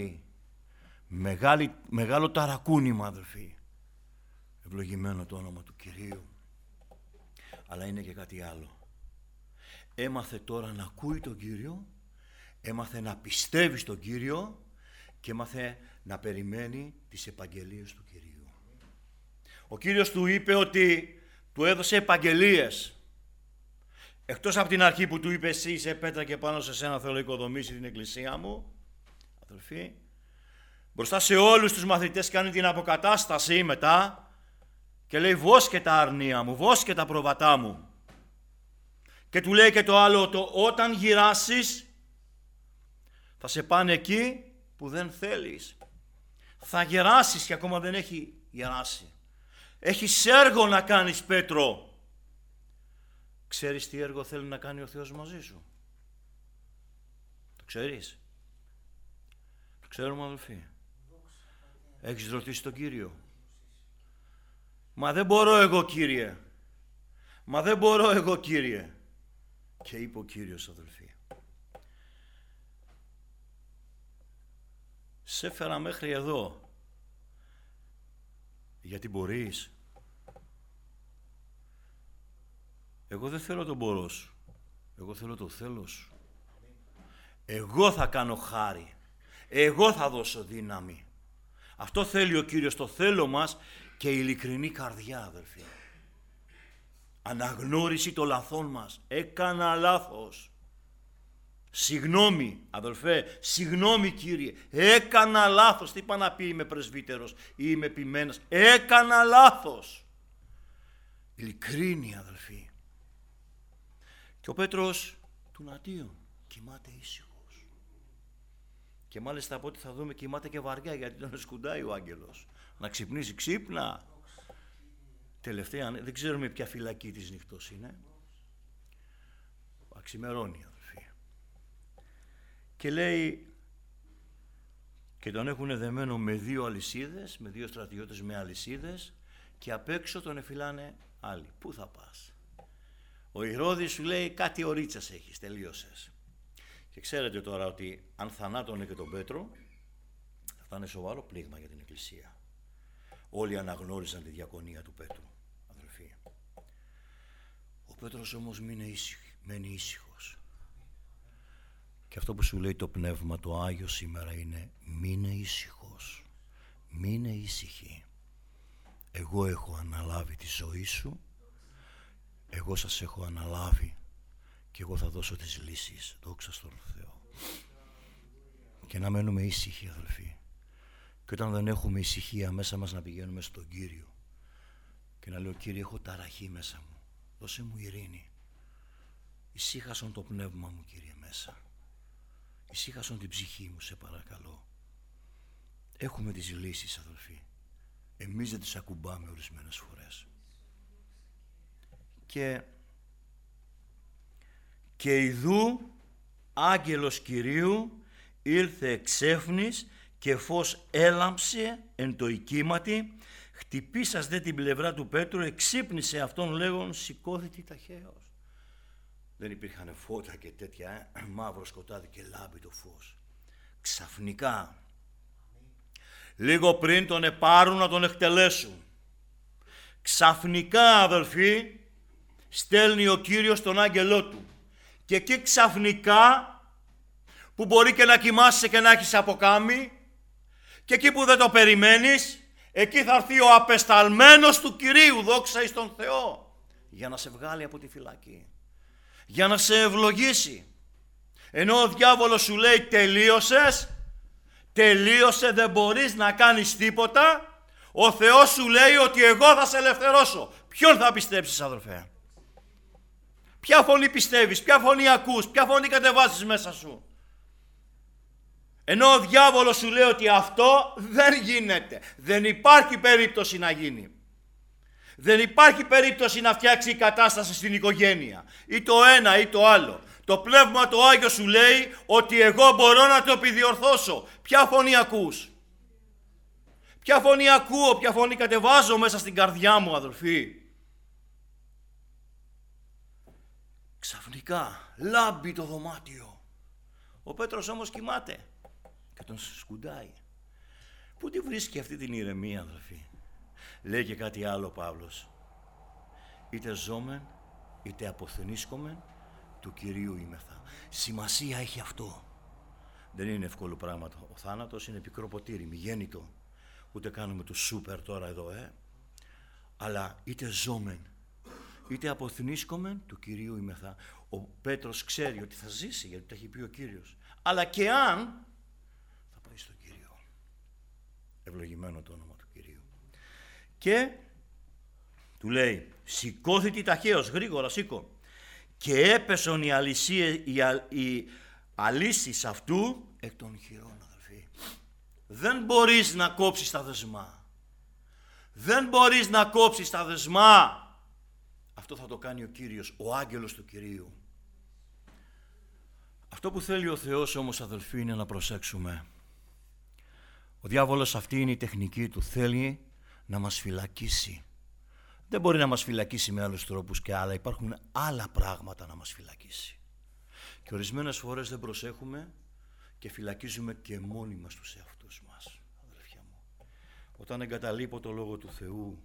[SPEAKER 1] μεγάλο ταρακούνημα, αδελφοί. Ευλογημένο το όνομα του Κυρίου. Αλλά είναι και κάτι άλλο. Έμαθε τώρα να ακούει τον Κύριο, έμαθε να πιστεύει στον Κύριο και έμαθε να περιμένει τις επαγγελίες του Κυρίου. Ο Κύριος του είπε ότι του έδωσε επαγγελίες. Εκτός από την αρχή που του είπε εσύ είσαι πέτρα και πάνω σε σένα θέλω οικοδομήσει την εκκλησία μου, αδελφοί, μπροστά σε όλους τους μαθητές κάνει την αποκατάσταση μετά και λέει βόσκε τα αρνία μου, βόσκε τα προβατά μου. Και του λέει και το άλλο, όταν γυράσεις θα σε πάνε εκεί που δεν θέλεις. Θα γεράσεις και ακόμα δεν έχει γεράσει. Έχεις έργο να κάνεις, Πέτρο. Ξέρεις τι έργο θέλει να κάνει ο Θεός μαζί σου? Το ξέρεις? Το ξέρουμε, αδελφοί? Έχεις ρωτήσει τον Κύριο? Μα δεν μπορώ εγώ, Κύριε. Μα δεν μπορώ εγώ, Κύριε. Και είπε ο Κύριος, αδελφοί, σε έφερα μέχρι εδώ γιατί μπορείς. Εγώ δεν θέλω τον μπορώ σου, εγώ θέλω το θέλω σου. Εγώ θα κάνω χάρη, εγώ θα δώσω δύναμη. Αυτό θέλει ο Κύριος, το θέλω μας και ειλικρινή καρδιά, αδελφοί. Αναγνώριση των λαθών μας. Έκανα λάθος. Συγγνώμη, αδελφέ, συγγνώμη, Κύριε. Έκανα λάθος. Τι είπα να πει, είμαι πρεσβύτερος ή είμαι επιμένας? Έκανα λάθος. Ειλικρίνη, αδελφοί. Και ο Πέτρος του Νατίου κοιμάται ήσυχος. Και μάλιστα από ό,τι θα δούμε κοιμάται και βαριά, γιατί τον σκουντάει ο άγγελος. Να ξυπνήσει, ξύπνα. Τελευταία, δεν ξέρουμε ποια φυλακή της νυχτός είναι. Αξιμερώνει, αδελφοί. Και λέει, και τον έχουν δεμένο με 2 αλυσίδες, με 2 στρατιώτες με αλυσίδες και απ' έξω τον εφυλάνε άλλοι. Πού θα πας? Ο Ηρώδης σου λέει κάτι ορίτσας έχεις, τελείωσες. Και ξέρετε τώρα ότι αν θανάτωνε και τον Πέτρο θα ήταν σοβαρό πλήγμα για την Εκκλησία. Όλοι αναγνώριζαν τη διακονία του Πέτρου, αδελφοί. Ο Πέτρος όμως μένει ήσυχος. Και αυτό που σου λέει το Πνεύμα το Άγιο σήμερα είναι μείνε ήσυχος, μείνε ήσυχη. Εγώ έχω αναλάβει τη ζωή σου, εγώ σας έχω αναλάβει και εγώ θα δώσω τις λύσεις, δόξα στον Θεό. Και να μένουμε ήσυχοι, αδελφοί. Και όταν δεν έχουμε ησυχία μέσα μας να πηγαίνουμε στον Κύριο και να λέω Κύριε έχω ταραχή μέσα μου, δώσε μου ειρήνη. Ησύχασον το πνεύμα μου, Κύριε, μέσα. Ησύχασον την ψυχή μου, σε παρακαλώ. Έχουμε τις λύσεις, αδελφοί. Εμείς δεν τις ακουμπάμε ορισμένες φορές. Και ιδού άγγελος Κυρίου ήλθε εξέφνης και φως έλαμψε εν το οικίματι, χτυπήσας δε την πλευρά του Πέτρου, εξύπνησε αυτόν λέγον σηκώθητη ταχαίως. Δεν υπήρχαν φώτα και τέτοια, μαύρο σκοτάδι και λάμπει το φως. Ξαφνικά, λίγο πριν τον επάρουν να τον εκτελέσουν, ξαφνικά, αδελφοί, στέλνει ο Κύριος τον άγγελό του. Και εκεί ξαφνικά, που μπορεί και να κοιμάσαι και να έχεις αποκάμει, και εκεί που δεν το περιμένεις, εκεί θα έρθει ο απεσταλμένος του Κυρίου, δόξα εις τον Θεό, για να σε βγάλει από τη φυλακή, για να σε ευλογήσει. Ενώ ο διάβολος σου λέει τελείωσες, τελείωσε, δεν μπορείς να κάνεις τίποτα, ο Θεός σου λέει ότι εγώ θα σε ελευθερώσω. Ποιον θα πιστέψεις, αδελφέ? Ποια φωνή πιστεύεις, ποια φωνή ακούς, ποια φωνή κατεβάζεις μέσα σου? Ενώ ο διάβολος σου λέει ότι αυτό δεν γίνεται. Δεν υπάρχει περίπτωση να γίνει. Δεν υπάρχει περίπτωση να φτιάξει η κατάσταση στην οικογένεια. Ή το ένα ή το άλλο. Το Πνεύμα το Άγιο σου λέει ότι εγώ μπορώ να το επιδιορθώσω. Ποια φωνή ακούς? Ποια φωνή ακούω, ποια φωνή κατεβάζω μέσα στην καρδιά μου, αδελφοί? Ξαφνικά λάμπει το δωμάτιο. Ο Πέτρος όμως κοιμάται και τον σκουντάει. Πού τη βρίσκει αυτή την ηρεμία, αδελφοί? Λέει και κάτι άλλο ο Παύλος. Είτε ζώμεν, είτε αποθενίσκομεν, του Κυρίου είμεθα. Σημασία έχει αυτό. Δεν είναι εύκολο πράγμα. Ο θάνατος είναι πικρό ποτήρι, μη γέννητο. Ούτε κάνουμε το σούπερ τώρα εδώ, Αλλά είτε ζώμεν, είτε αποθνίσκομεν, του Κυρίου είμεθα. Ο Πέτρος ξέρει ότι θα ζήσει, γιατί το έχει πει ο Κύριος. Αλλά και αν, θα πάει στον Κύριο. Ευλογημένο το όνομα του Κυρίου. Και του λέει, σηκώθητη ταχαίως, γρήγορα σήκω. Και έπεσον οι αλύσεις αυτού εκ των χειρών, αδελφοί. Δεν μπορείς να κόψεις τα δεσμά. Δεν μπορείς να κόψεις τα δεσμά. Αυτό θα το κάνει ο Κύριος, ο άγγελος του Κυρίου. Αυτό που θέλει ο Θεός όμως, αδελφοί, είναι να προσέξουμε. Ο διάβολος, αυτή είναι η τεχνική του, θέλει να μας φυλακίσει. Δεν μπορεί να μας φυλακίσει με άλλους τρόπους και άλλα. Υπάρχουν άλλα πράγματα να μας φυλακίσει. Και ορισμένες φορές δεν προσέχουμε και φυλακίζουμε και μόνοι μας τους εαυτούς μας, αδελφιά μου. Όταν εγκαταλείπω το Λόγο του Θεού,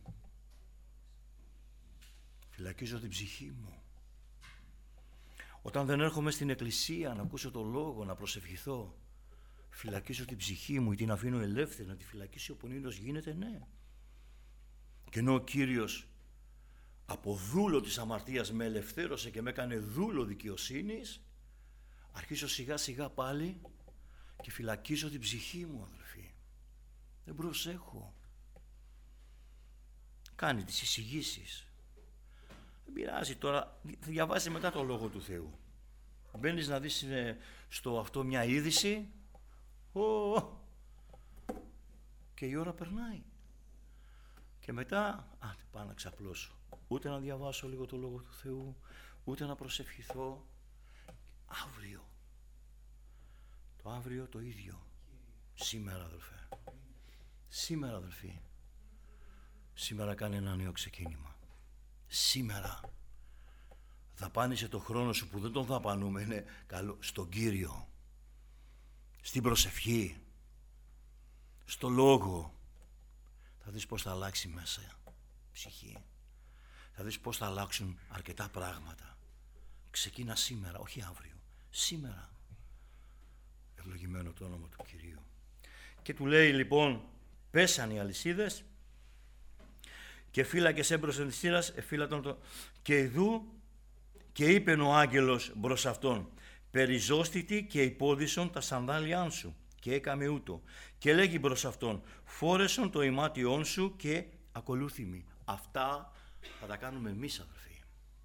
[SPEAKER 1] φυλακίζω την ψυχή μου. Όταν δεν έρχομαι στην εκκλησία να ακούσω το Λόγο, να προσευχηθώ, φυλακίζω την ψυχή μου ή την αφήνω ελεύθερη, να τη φυλακίσει ο πονηρός γίνεται, ναι. Και ενώ ο Κύριος από δούλο της αμαρτίας με ελευθέρωσε και με έκανε δούλο δικαιοσύνης, αρχίζω σιγά σιγά πάλι και φυλακίζω την ψυχή μου, αδελφοί. Δεν προσέχω. Κάνει τις εισηγήσεις. Δεν πειράζει τώρα, διαβάζει μετά το Λόγο του Θεού. Μπαίνεις να δεις στο αυτό μια είδηση, και η ώρα περνάει. Και μετά, πάω να ξαπλώσω. Ούτε να διαβάσω λίγο το Λόγο του Θεού, ούτε να προσευχηθώ. Αύριο. Το αύριο το ίδιο. Σήμερα, αδελφέ. Σήμερα, αδελφοί. Σήμερα κάνει ένα νέο ξεκίνημα. Σήμερα. Δαπάνησε το χρόνο σου που δεν τον δαπανούμε, είναι καλό, στον Κύριο. Στην προσευχή. Στο Λόγο. Θα δεις πώς θα αλλάξει μέσα ψυχή. Θα δεις πώς θα αλλάξουν αρκετά πράγματα. Ξεκίνα σήμερα, όχι αύριο. Σήμερα. Ευλογημένο το όνομα του Κυρίου. Και του λέει λοιπόν, πέσαν οι αλυσίδες και φύλακες έμπροσθεν της θύρας εφύλατον το... Και ιδού και είπεν ο άγγελος μπρος αυτόν, περιζώστητη και υπόδισον τα σανδάλιάν σου. Και έκαμε ούτω. Και λέγει μπρος αυτόν, φόρεσον το ημάτιόν σου και ακολούθημη. Αυτά θα τα κάνουμε εμείς, αδελφοί.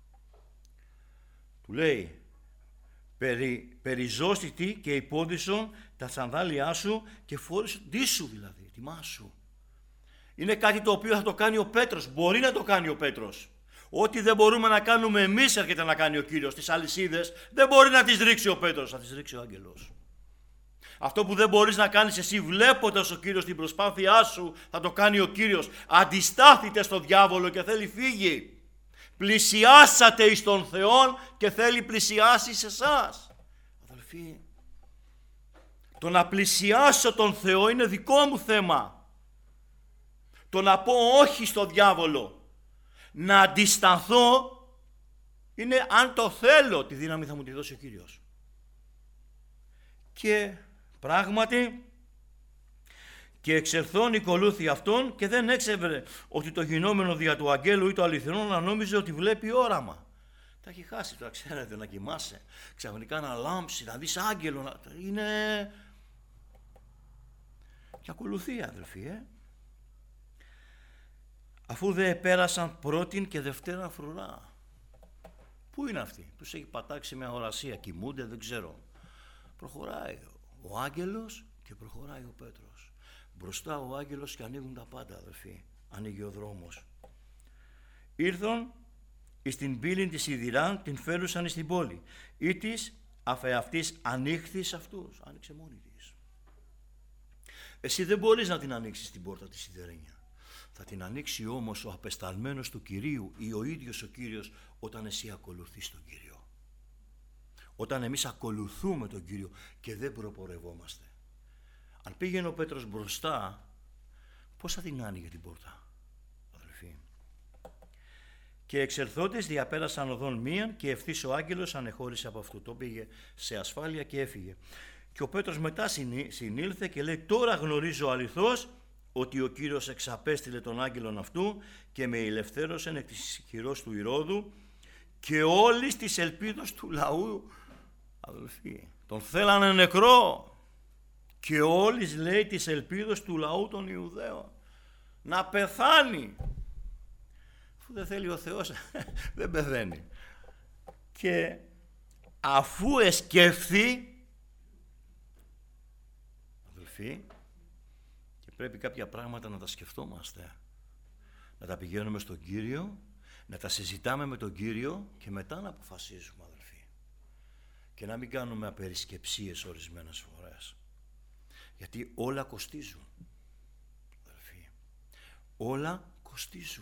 [SPEAKER 1] Του λέει, περιζώστητη και υπόδισον τα σανδάλια σου και φόρεσον, τι σου δηλαδή, τιμά σου. Είναι κάτι το οποίο θα το κάνει ο Πέτρος, μπορεί να το κάνει ο Πέτρος. Ό,τι δεν μπορούμε να κάνουμε εμείς έρχεται να κάνει ο Κύριος. Τις αλυσίδες δεν μπορεί να τις ρίξει ο Πέτρος, θα τις ρίξει ο άγγελος. Αυτό που δεν μπορείς να κάνεις εσύ βλέποντας ο Κύριος την προσπάθειά σου, θα το κάνει ο Κύριος. Αντιστάθητε στο διάβολο και θέλει φύγει. Πλησιάσατε εις τον Θεόν και θέλει πλησιάσει σε εσάς. Αδελφοί, το να πλησιάσω τον Θεό είναι δικό μου θέμα. Το να πω όχι στο διάβολο, να αντισταθώ, είναι αν το θέλω, τη δύναμη θα μου τη δώσει ο Κύριος. Και πράγματι και εξερθών οικολούθη αυτόν και δεν έξευρε ότι το γινόμενο δια του αγγέλου ή το αληθινό να νόμιζε ότι βλέπει όραμα. Τα έχει χάσει τώρα, ξέρετε, να κοιμάσαι, ξαφνικά να λάμψει, να δεις άγγελο, είναι... Και ακολουθεί, αδελφοί, Αφού δε πέρασαν πρώτην και δευτέρα φρουρά. Πού είναι αυτοί, τους έχει πατάξει με αγορασία, κοιμούνται, δεν ξέρω. Προχωράει ο άγγελος και προχωράει ο Πέτρος. Μπροστά ο άγγελος και ανοίγουν τα πάντα, αδελφοί. Ανοίγει ο δρόμος. εις την πύλην της σιδηράν την φέρουσαν εις την πόλη. Ή της αφεαυτής ανοίχθης αυτούς. Άνοιξε μόνη της. Εσύ δεν μπορείς να την ανοίξεις την πόρτα της σιδερένια. Θα την ανοίξει όμως ο απεσταλμένος του Κυρίου ή ο ίδιος ο Κύριος όταν εσύ ακολουθείς τον Κύριο. Όταν εμείς ακολουθούμε τον Κύριο και δεν προπορευόμαστε. Αν πήγαινε ο Πέτρος μπροστά, πώς θα την άνοιγε την πόρτα, αδελφοί? Και εξερθόντες διαπέρασαν οδόν μίαν και ευθύς ο άγγελος ανεχώρησε από αυτού. Το πήγε σε ασφάλεια και έφυγε. Και ο Πέτρος μετά συνήλθε και λέει: τώρα γνωρίζω αληθώς ότι ο Κύριος εξαπέστειλε τον άγγελον αυτού και με ελευθέρωσεν εκ της χειρός του Ηρώδου και όλης της ελπίδος του λαού. Αδελφοί, τον θέλανε νεκρό και όλης, λέει, της ελπίδος του λαού των Ιουδαίων να πεθάνει. Αφού δεν θέλει ο Θεός δεν πεθαίνει. Και αφού εσκεφθεί, αδελφοί, και πρέπει κάποια πράγματα να τα σκεφτόμαστε, να τα πηγαίνουμε στον Κύριο, να τα συζητάμε με τον Κύριο και μετά να αποφασίζουμε, αδελφοί, και να μην κάνουμε απερισκεψίες ορισμένες φορές, γιατί όλα κοστίζουν, αδελφοί, όλα κοστίζουν.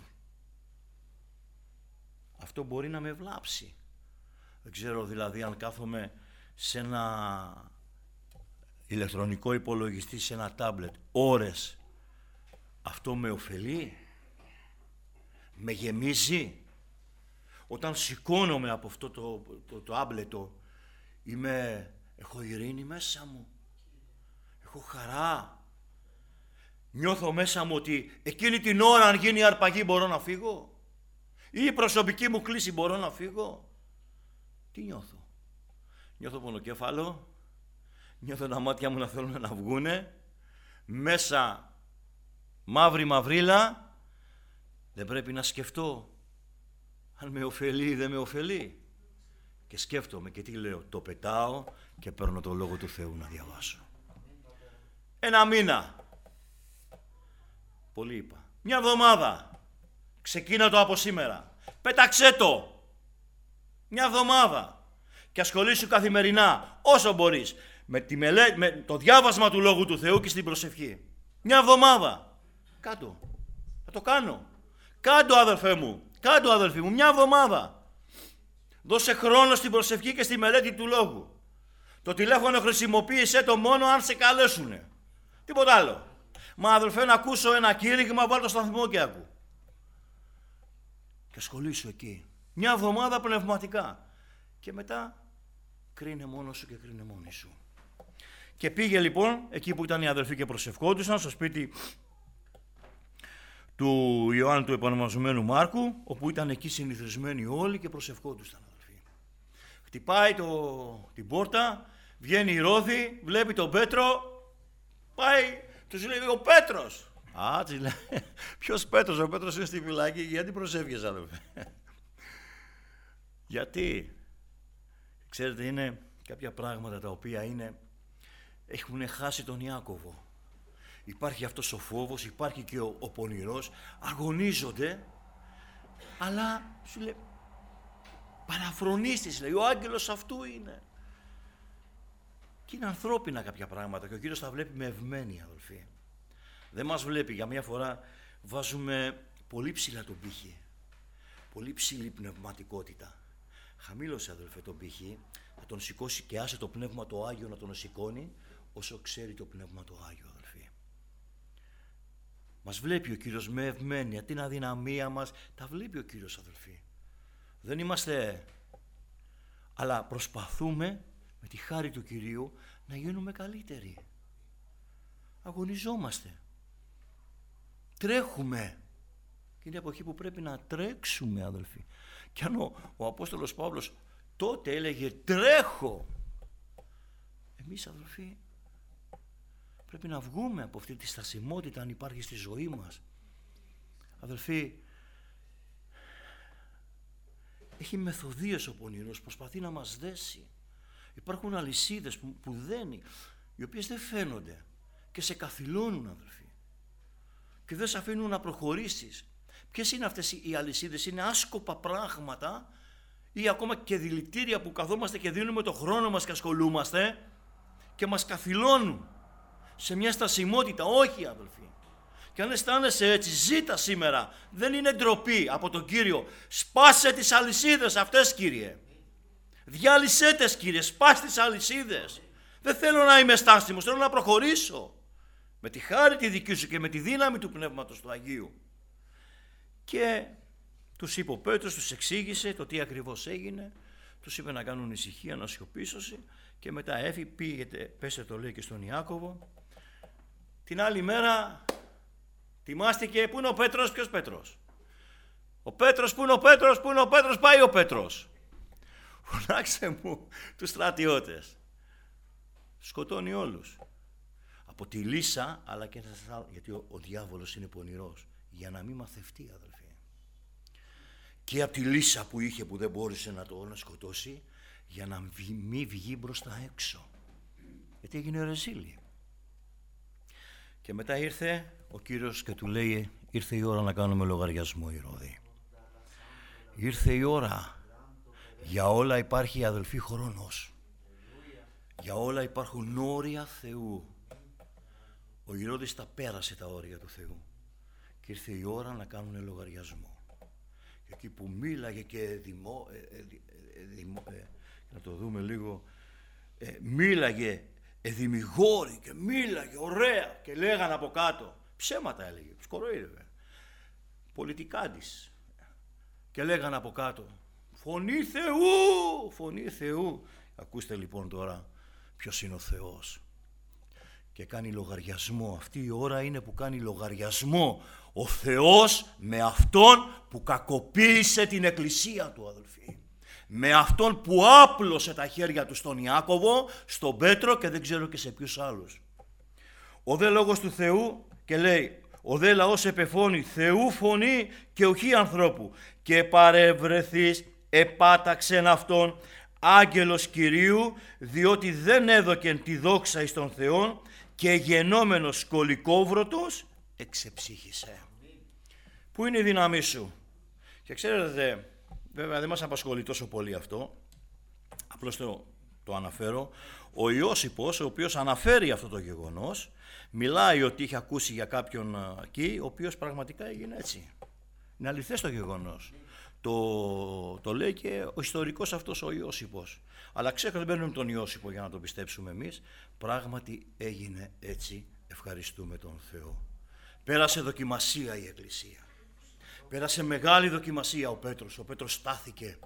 [SPEAKER 1] Αυτό μπορεί να με βλάψει. Δεν ξέρω δηλαδή αν κάθομαι σε ένα ηλεκτρονικό υπολογιστή, σε ένα τάμπλετ ώρες, αυτό με ωφελεί, με γεμίζει? Όταν σηκώνομαι από αυτό το άμπλετο, έχω ειρήνη μέσα μου, έχω χαρά, νιώθω μέσα μου ότι εκείνη την ώρα αν γίνει αρπαγή μπορώ να φύγω, ή η προσωπική μου κλίση μπορώ να φύγω? Τι νιώθω? Νιώθω πονοκέφαλο, νιώθω τα μάτια μου να θέλουν να βγούνε, μέσα μαύρη μαυρίλα. Δεν πρέπει να σκεφτώ αν με ωφελεί ή δεν με ωφελεί. Και σκέφτομαι και τι λέω? Το πετάω και παίρνω το Λόγο του Θεού να διαβάσω. Ένα μήνα. Πολύ είπα. Μια εβδομάδα. Ξεκίνα το από σήμερα. Πέταξέ το. Μια εβδομάδα. Και ασχολήσου καθημερινά όσο μπορείς με το διάβασμα του Λόγου του Θεού και στην προσευχή. Μια εβδομάδα. Κάτω. Θα το κάνω. Κάντο, αδελφέ μου. Κάντο, αδελφή μου. Μια εβδομάδα. Δώσε χρόνο στην προσευχή και στη μελέτη του Λόγου. Το τηλέφωνο χρησιμοποίησέ το μόνο αν σε καλέσουνε. Τίποτα άλλο. Μα αδελφέ, να ακούσω ένα κήρυγμα, βάλ' το σταθμό και ακού. Και ασχολήσου εκεί. Μια εβδομάδα πνευματικά. Και μετά κρίνε μόνος σου και κρίνε μόνη σου. Και πήγε λοιπόν εκεί που ήταν οι αδελφοί και προσευχόντουσαν, στο σπίτι του Ιωάννου του επωνομαζομένου Μάρκου, όπου ήταν εκεί συνηθισμένοι όλοι και προσευχόντουσαν, αδελφοί. Χτυπάει την πόρτα, βγαίνει η Ρώδη, βλέπει τον Πέτρο, πάει, τους λέει: ο Πέτρος. Α, της λέει: ποιος Πέτρος? Ο Πέτρος είναι στη φυλακή. Γιατί προσεύχεσαι, αδελφέ? Γιατί? Ξέρετε, είναι κάποια πράγματα τα οποία έχουν χάσει τον Ιάκωβο. Υπάρχει αυτός ο φόβος, υπάρχει και ο πονηρός, αγωνίζονται, αλλά σου λέει, παραφρονίστης, λέει, ο άγγελος αυτού είναι. Και είναι ανθρώπινα κάποια πράγματα και ο Κύριος τα βλέπει με ευμένη, αδελφοί. Δεν μας βλέπει, για μια φορά βάζουμε πολύ ψηλά τον πύχη, πολύ ψηλή πνευματικότητα. Χαμήλωσε, αδελφέ, τον πύχη, θα τον σηκώσει και άσε το Πνεύμα το Άγιο να τον σηκώνει όσο ξέρει το Πνεύμα το Άγιο, αδελφοί. Μας βλέπει ο Κύριος με ευμένεια, την αδυναμία μας, τα βλέπει ο Κύριος, αδελφοί. Δεν είμαστε, αλλά προσπαθούμε με τη χάρη του Κυρίου να γίνουμε καλύτεροι. Αγωνιζόμαστε. Τρέχουμε. Και είναι η εποχή που πρέπει να τρέξουμε, αδελφοί. Και αν ο Απόστολος Παύλος τότε έλεγε τρέχω, εμείς, αδελφοί, πρέπει να βγούμε από αυτή τη στασιμότητα αν υπάρχει στη ζωή μας. Αδελφοί, έχει μεθοδίες ο πονηρός, προσπαθεί να μας δέσει. Υπάρχουν αλυσίδες που δένει, οι οποίες δεν φαίνονται και σε καθυλώνουν, αδελφοί, και δεν σε αφήνουν να προχωρήσεις. Ποιες είναι αυτές οι αλυσίδες? Είναι άσκοπα πράγματα ή ακόμα και δηλητήρια που καθόμαστε και δίνουμε το χρόνο μας και ασχολούμαστε και μας καθυλώνουν σε μια στασιμότητα. Όχι, αδελφοί. Και αν αισθάνεσαι έτσι, ζήτα σήμερα. Δεν είναι ντροπή από τον Κύριο. Σπάσε τις αλυσίδες αυτές, Κύριε. Διάλυσέ τες, Κύριε. Σπάσε τις αλυσίδες. Δεν θέλω να είμαι στάσιμος, θέλω να προχωρήσω. Με τη χάρη τη δική σου και με τη δύναμη του Πνεύματος του Αγίου. Και τους είπε ο Πέτρος, τους εξήγησε το τι ακριβώς έγινε. Τους είπε να κάνουν ησυχία, να σιωπήσουν και μετά έφυγε, πήγετε, πέστε το λέει και στον Ιάκωβο. Την άλλη μέρα τιμάστηκε, πού είναι ο Πέτρος, ποιος Πέτρος? Ο Πέτρος, πού είναι ο Πέτρος, πού είναι ο Πέτρος, πάει ο Πέτρος. Φωνάξε μου τους στρατιώτες. Σκοτώνει όλους. Από τη Λύσα, αλλά και γιατί ο διάβολος είναι πονηρός, για να μην μαθευτεί, αδελφοί. Και από τη Λύσα που είχε, που δεν μπόρεσε να το σκοτώσει, για να μην βγει μπροστά έξω. Γιατί έγινε ρεζίλη. Και μετά ήρθε ο Κύριος και του λέει, ήρθε η ώρα να κάνουμε λογαριασμό, Ηρώδη. Ήρθε η ώρα. Για όλα υπάρχει, αδελφοί, χρόνος. Για όλα υπάρχουν όρια Θεού. Ο Ηρώδης τα πέρασε τα όρια του Θεού. Και ήρθε η ώρα να κάνουν λογαριασμό. Και εκεί που μίλαγε και να το δούμε λίγο, μίλαγε εδημιγόρη και μίλαγε ωραία και λέγανε από κάτω, ψέματα έλεγε, σκοροϊδεύε, πολιτικάντης, και λέγανε από κάτω, φωνή Θεού, φωνή Θεού. Ακούστε λοιπόν τώρα ποιος είναι ο Θεός. Και κάνει λογαριασμό. Αυτή η ώρα είναι που κάνει λογαριασμό ο Θεός με αυτόν που κακοποίησε την εκκλησία του, αδελφοί. Με αυτόν που άπλωσε τα χέρια του στον Ιάκωβο, στον Πέτρο και δεν ξέρω και σε ποιους άλλους. Ο δε λόγος του Θεού, και λέει, ο δε λαός επεφώνει Θεού φωνή και οχή ανθρώπου, και παρευρεθείς επάταξεν αυτόν άγγελος Κυρίου, διότι δεν έδωκεν τη δόξα εις τον Θεόν, και γενόμενος σκολικόβρωτος εξεψύχησε. Πού είναι η δύναμή σου? Και ξέρετε, βέβαια δεν μας απασχολεί τόσο πολύ αυτό, απλώς το αναφέρω. Ο Ιώσυπος, ο οποίος αναφέρει αυτό το γεγονός, μιλάει ότι είχε ακούσει για κάποιον εκεί, ο οποίος πραγματικά έγινε έτσι. Είναι αληθές το γεγονός. Το λέει και ο ιστορικός αυτός ο Ιώσυπος. Αλλά ξέρω δεν παίρνουμε τον Ιώσυπο για να το πιστέψουμε εμείς. Πράγματι έγινε έτσι, ευχαριστούμε τον Θεό. Πέρασε δοκιμασία η Εκκλησία. Πέρασε μεγάλη δοκιμασία ο Πέτρος. Ο Πέτρος στάθηκε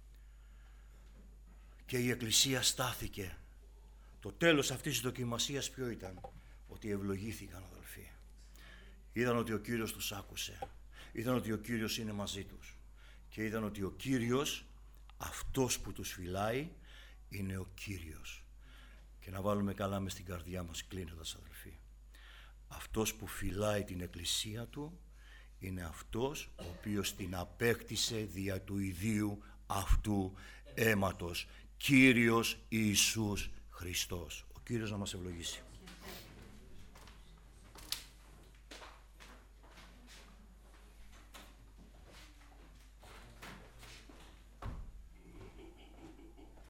[SPEAKER 1] και η Εκκλησία στάθηκε. Το τέλος αυτής της δοκιμασίας ποιο ήταν? Ότι ευλογήθηκαν, αδελφοί. Είδαν ότι ο Κύριος τους άκουσε. Είδαν ότι ο Κύριος είναι μαζί τους. Και είδαν ότι ο Κύριος, αυτός που τους φυλάει, είναι ο Κύριος. Και να βάλουμε καλά μες στην καρδιά μας, κλείνοντας, αδελφοί. Αυτός που φυλάει την Εκκλησία του είναι αυτός ο οποίος την απέκτησε δια του ιδίου αυτού αίματος. Κύριος Ιησούς Χριστός. Ο Κύριος να μας ευλογήσει.